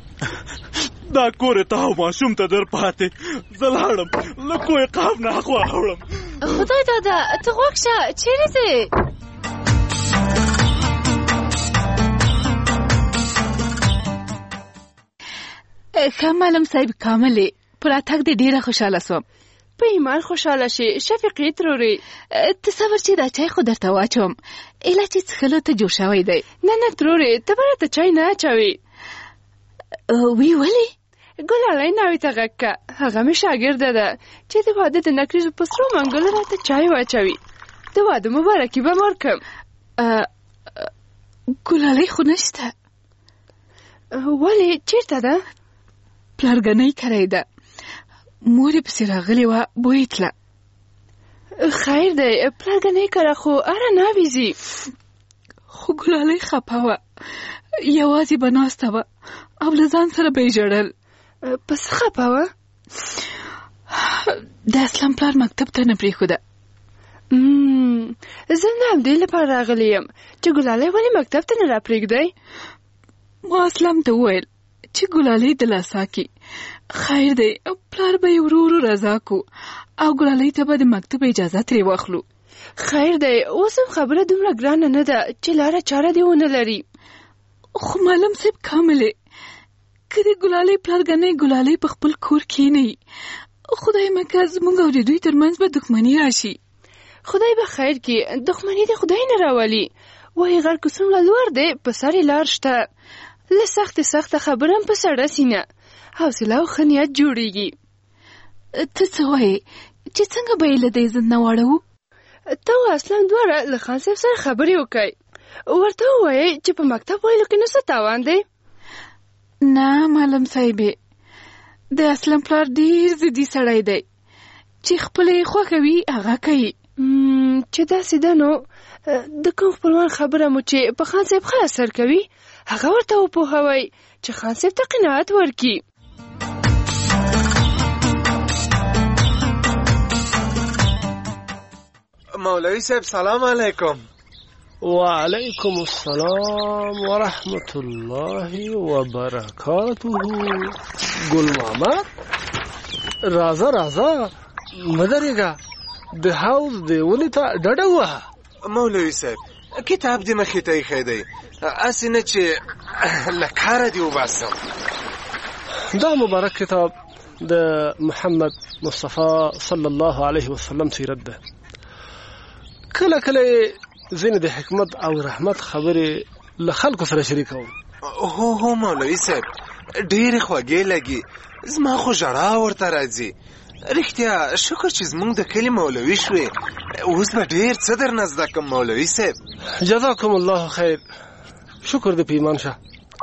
دا کور ته او ماشوم ته در پاتې، زه لاړم له کوی قاب نه اخوا اوړم. خدای داده ته غوږ شه چیرې ځې؟ ښه معلم صاحب کاملې په راتګ دې ډېره خوشحاله سوم. په ایمان خوشحاله شي شفیقې ترورې. تصور چې دا چای خو درته واچوم، ایله چې څښلو ته جوړ شوی دی. نه نه ترورې ته به راته چای نه اچوې. وی ولې؟ ګلالۍ ناوې ته غږ کړه، هغه مې شاګرده ده چې د واده د نکریزو په سرو منګلو راته چای واچوي. د واده مبارکي به م ورکړم. ګلالۍ خو نشته. ولې چېرته ده؟ پلارګنۍ کری ده، مور یې پسې راغلې وه بوی تله. خیر دی پلارګنۍ کره خو اره ناوې ځي. خو ګلالۍ خفه وه، یوازې به ناسته وه او له ځان سره به یې ژړل. په څه خفه وه؟ د اسلام پلار مکتب ته نه پرېښوده. زه نه همدې لپاره راغلی یم چې ګلالۍ ولې مکتب ته نه راپرېږدی. ما اسلام ته وویل چې ګلالۍ د لاسا کې خیر دی پلار به یې ورو ورو رضا کو او ګلالۍ ته به د مکتب اجازه ترې واخلو. خیر دی اوس هم خبره دومره ګرانه نه ده چې لاره چاره دې ونه لري. خو معلم صاحب کاملې که د ګلالۍ پلارګنۍ ګلالۍ په خپل کور کې نه وي خدای مکه زموږ او د دوی ترمنځ به دښمني راشي. خدای به خیر کړي دښمني دې خدای نه راولي. وایي غر که څومره لوړ دی په سر یې لار شته. له سختې سخته خبره هم په سړه سینه حوصله او ښه نیت جوړېږي. ته څه وایې چې څنګه به یې له دې ضد نه واړوو؟ ته او اسلم دواړه له خان صاحب سره خبرې وکړئ. ورته ووایئ چې په مکتب ویلو کې نو څه تاوان دی. نه معلم صاحبې د اسلم پلار ډېر ضدي سړی دی چې خپله یې خوښه وي هغه کوي. چې داسې ده نو د کوم خپلوان خبره مو چې په خان صاحب ښه اثر کوي هغه ورته وپوهوئ چې خان صاحب ته قناعت ورکړي. مولوی صاحب سلام علیکم. وعلیکم السلام ورحمت الله وبرکاته. ګل محمد رازه رازه مدرګه د هاوس دی ولې ته ډډه وه. مولوی صاحب کتاب دې مخې ته ایښی دی هسې نه چې له کاره دې وباسم. دا مبارک کتاب د محمد مصطفی صلی الله علیه وسلم سیرت ده. کله کله ځینې د حکمت او رحمت خبرې له خلکو سره شریکوم. هو هو مولوي صاحب ډېرې خوږې لګي زما خو ژړا ورته راځي. رښتیا شکر چې زمونږ د کلي مولوي شوې اوس به ډېر څه درنه زده کړم مولوي صاحب. جزاکم الله خیر. شکر دې پیمان شه.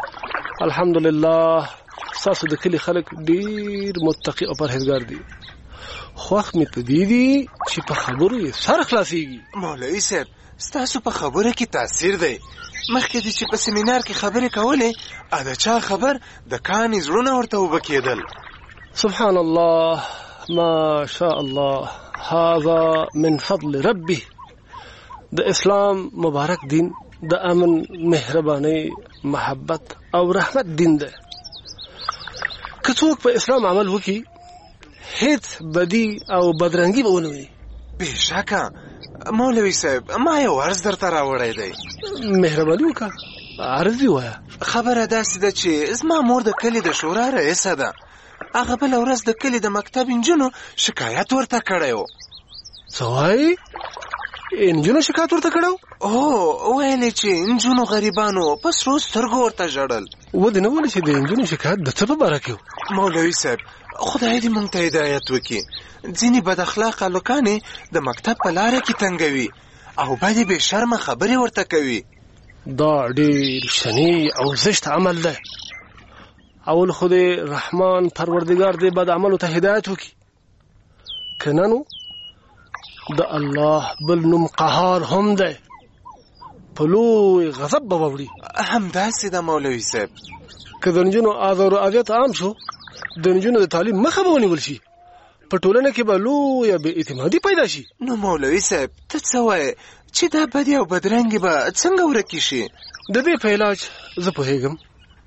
الحمدلله ستاسو د کلي خلک ډېر متقي او پرهیزګار دي. خوښ مې په دې دي چې په خبرو یې سر خلاصېږي. مولوي صاحب ستاسو په خبره کې تاثیر دی. مخکې دې چې په سیمینار کې خبرې کولې ا د چا خبر د کانې زړونه ورته اوبه کېدل. سبحان الله ما شاء الله هذا من فضل ربي. د اسلام مبارک دین د امن مهرباني محبت او رحمت دین ده. که څوک په اسلام عمل وکړي هیڅ بدی او بدرنګي به ونه وي. بېشکه مولوي صاحب ما یو عرض درته راوړی دی. مهرباني وکړه عرض دې وایه. خبره داسې ده چې زما مور د کلي د شورا رئیسه ده. هغه بله ورځ د کلي د مکتب انجونو شکایت ورته کړی و. څه وایي؟ انجونو شکایت ورته کړی و؟ هو ویلې چې انجونو غریبانو په سرو سترګو ورته ژړل. ودې نه ویلې چې د انجونو شکایت د څه په باره کې و؟ مولوي صاحب خدای دې موږ ته هدایت وکړي. ځینې بد اخلاقه لوکانې د مکتب په لاره کې تنګوي او بدې بې شرمه خبرې ورته کوي. دا ډېر شنی او زشت عمل ده. اول خو دې رحمان پروردګار دې بد عملو ته هدایت وکړي. که نه نو د الله بل نوم قهار هم دی په لوی غضب به واوړي. همداسې ده مولوي صاحب. که د نجونو آزار و اذیت عام شو د نجونو د تعلیم مخه به ونیول شي په ټولنه کې به لویه بې اعتمادي پیدا شي. نو مولوي صاحب ته څه وایې چې دا بدې او بدرنګې به څنګه ورکې شي؟ د دې په علاج زه پوهېږم.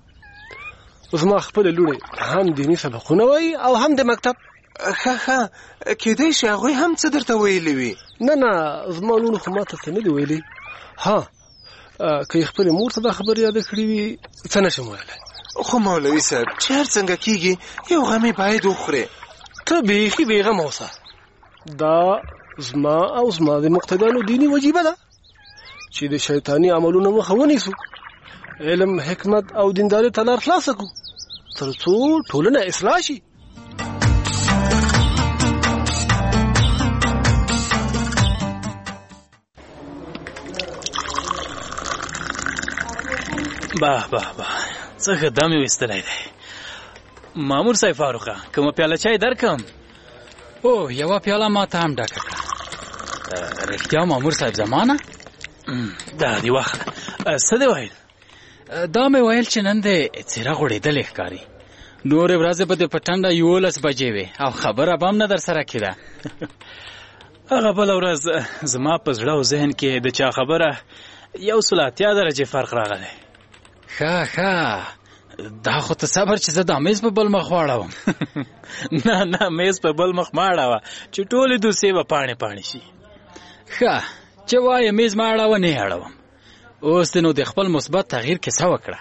زما خپله لوڼې هم دیني سبقونه وایي او هم د مکتب. ښه ښه کېدای شي هغوی هم څه درته ویلي وي. نه نه زما لوڼو خو ما ته څه نه دي ویلي. ها که یې خپلې مور ته دا خبرې یاده کړې وي څه نه شم ویلی. خو مولوي صاحب چې هر څنګه کېږي یو غمې باید وخورې. ته بیخي بېغمه اوسه. دا زما او زما د مقتدیانو دیني وجیبه ده چې د شیطاني عملونو مخه ونیسو. علم حکمت او دینداري ته لار خلاصه کړو تر څو ټولنه اصلاح شي. باه باه باه څه ښه دم یې ویستلی دی. مامور صاحب فاروقه کومه پیاله چای درکم؟ او یوه پیاله ما ته هم ډکه کړه. رښتیا مامور صاحب زمانه دا دې وخت څه دې ویل؟ دا مې ویل چې نن دې څېره غوړېدلې ښکاري. نورې ورځې به دې په ټنډه یولس بجې وې او خبره به هم نه در سره کېده. هغه بله ورځ زما په زړه او ذهن کې د چا خبره یو سل اتیا درجې فرق راغلی. ښه ښه دا خو ته صبر چې زه دا میز په بل مخ واړوم. نه نه میز په بل مخ ما اړوه چې ټولې دوسې به پاڼې پاڼې شي. ښه چې وایه میز ما اړوه نه اړوم. اوس دې نو د خپل مثبت تغییر کیسه وکړه.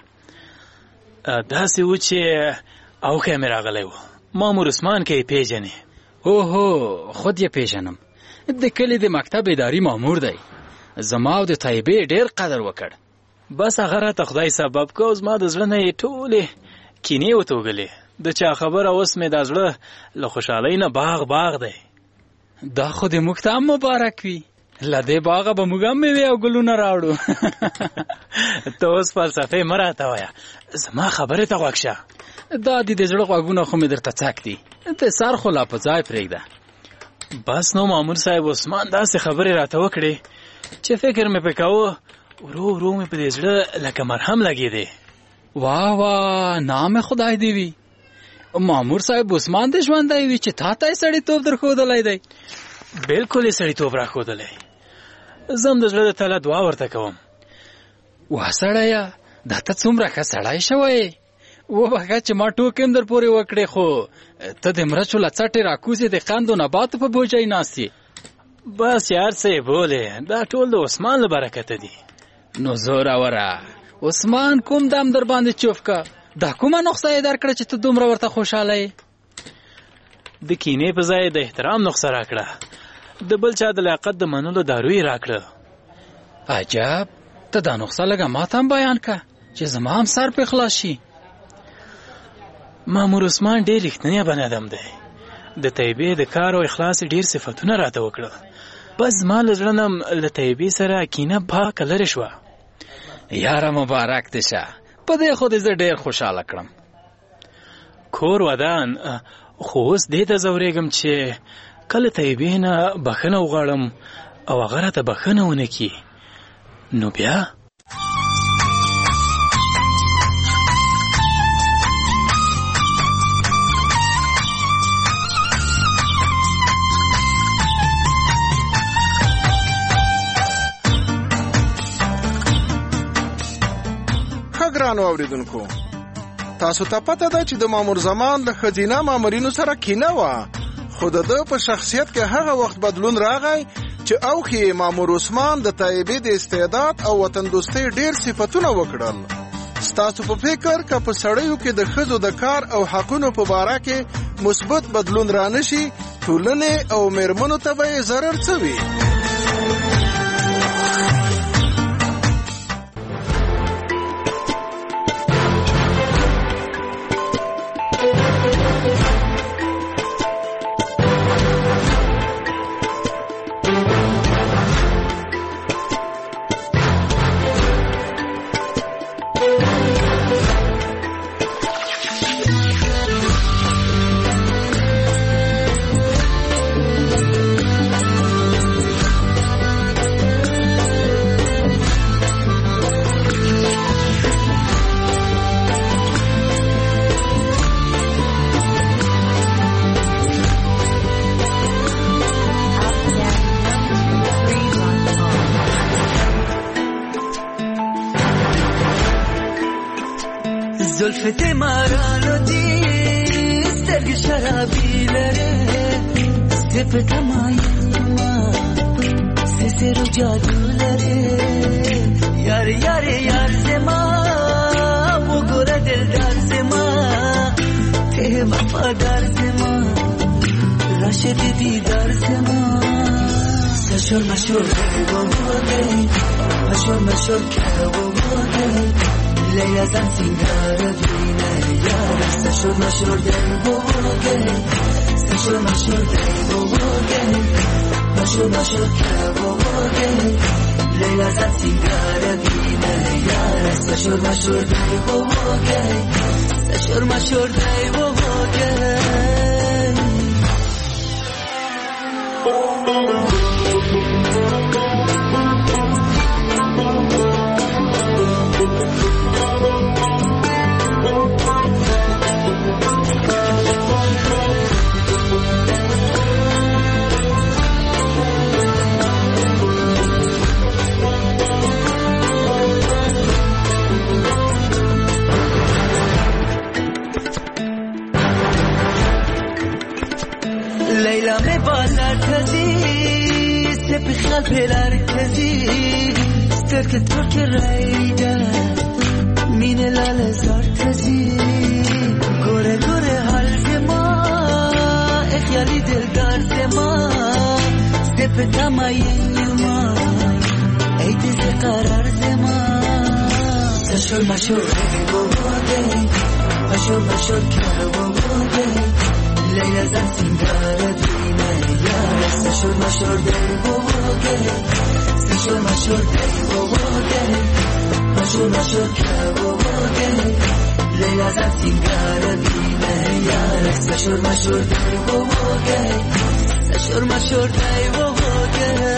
داسې و چې اوښی مې راغلی و. مامور عثمان کې یې پیژنې؟ اوهو خود یې پیژنم. د کلي د مکتب اداري مامور دی. زما او د طیبې ډېر قدر وکړ. بس هغه راته خدای سبب که او زما د زړه نه یې ټولې کینې وتوږلې. د چا خبره اوس مې دا زړه له خوشحالۍ نه باغ باغ دی. دا خو د موږ ته هم مبارک وي. له دې باغه به موږ هم مېوې او ګلونه راوړو. ته اوس فلسفې مه راته وایه، زما خبرې ته غوږ شه. دا دې د زړه غوږونه خو مې درته څک دي. ته سر خو لا په ځای پرېږده. بس نو مامور صاحب عثمان داسې خبرې راته وکړې چې فکر مې پې کوه ورو ورو مې په دې زړه لکه مرهم لګېدې. واه واه نام خدای دې وي. مامور صاحب عثمان دې ژوندی وي چې تا ته یې سړیتوب درښودلی دی. بلکل یې سړیتوب راښودلی. زه هم د زړه د تله دعا ورته کوم. واه سړیه دا ته څومره ښه سړی شوی. وبخښه چې ما ټوکې هم در پورې وکړې، خو ته د مرچو له څټې راکوزې د قند و نباتو په بوجۍ ناست یې. بس یار څه یې بولې، دا ټول د عثمان له برکته دي. نو زوروره عثمان کوم دم در باندې چوف که؟ دا کومه نسخه یې درکړه چې ته دومره ورته خوشحاله یې؟ د کینې په ځای د احترام نسخه راکړه. د بل چا د لیاقت د منلو دارو یې راکړه. عجب ته دا نسخه لږه ما ته هم بیان که چې زما هم سر پې خلاص شي. مامور عثمان ډېر رښتینی بنیادم دی. د طیبې د کار او اخلاص ډېر صفتونه راته وکړه. بس زما له زړه نه له طیبې سره کینه پاکه لرې شوه. یاره مبارک دې شه، په دې خو دې زه ډېر خوشحاله کړم. کور ودان، خو اوس دې ته ځورېږم چې کله طیبې نه بښنه وغواړم او هغه راته بښنه ونه کړي نو بیا ګرانو اوریدونکو، تاسو ته پته ده چې د مامور زمان له ښځینه مامورینو سره کینه وه، خو د ده په شخصیت کې هغه وخت بدلون راغی چې اوښې مامور عثمان د طیبې د استعداد او وطن دوستۍ ډېر صفتونه وکړل. ستاسو په فکر که په سړیو کې د ښځو د کار او حقونو په باره کې مثبت بدلون رانشي، ټولنې او میرمنو ته به یې ضرر څه وي؟ زلفت مارانو دی سترگ شرابی لره سپت مایما سسر جادو لره یار یار یار زما و گره دلدار زما ته وفادار زما راشد دیدار زما سشور مشور بوده مشور مشور که بوده لیلا زن سینگار دینه یار سشور مشور دل بوده سشور مشور دل بوده مشور مشور که بوده لیلا زن سینگار دینه یار سشور مشور دل بوده سشور مشور دل بوده حالر تزی سپی خیال پیلر تزی سترک ترک رایده مین لال زار تزی گوره گوره حال زما اخیالی دلدار زما سپ تماین یما ای تزی قرار زما مشور مشور بوده مشور مشور کار بوده لیلا زن سینگار بینه یار مشور مشور دل بوده مشور مشور دل بوده مشور مشور کار بوده لیلا زن سینگار بینه یار مشور مشور دل بوده مشور مشور دل بوده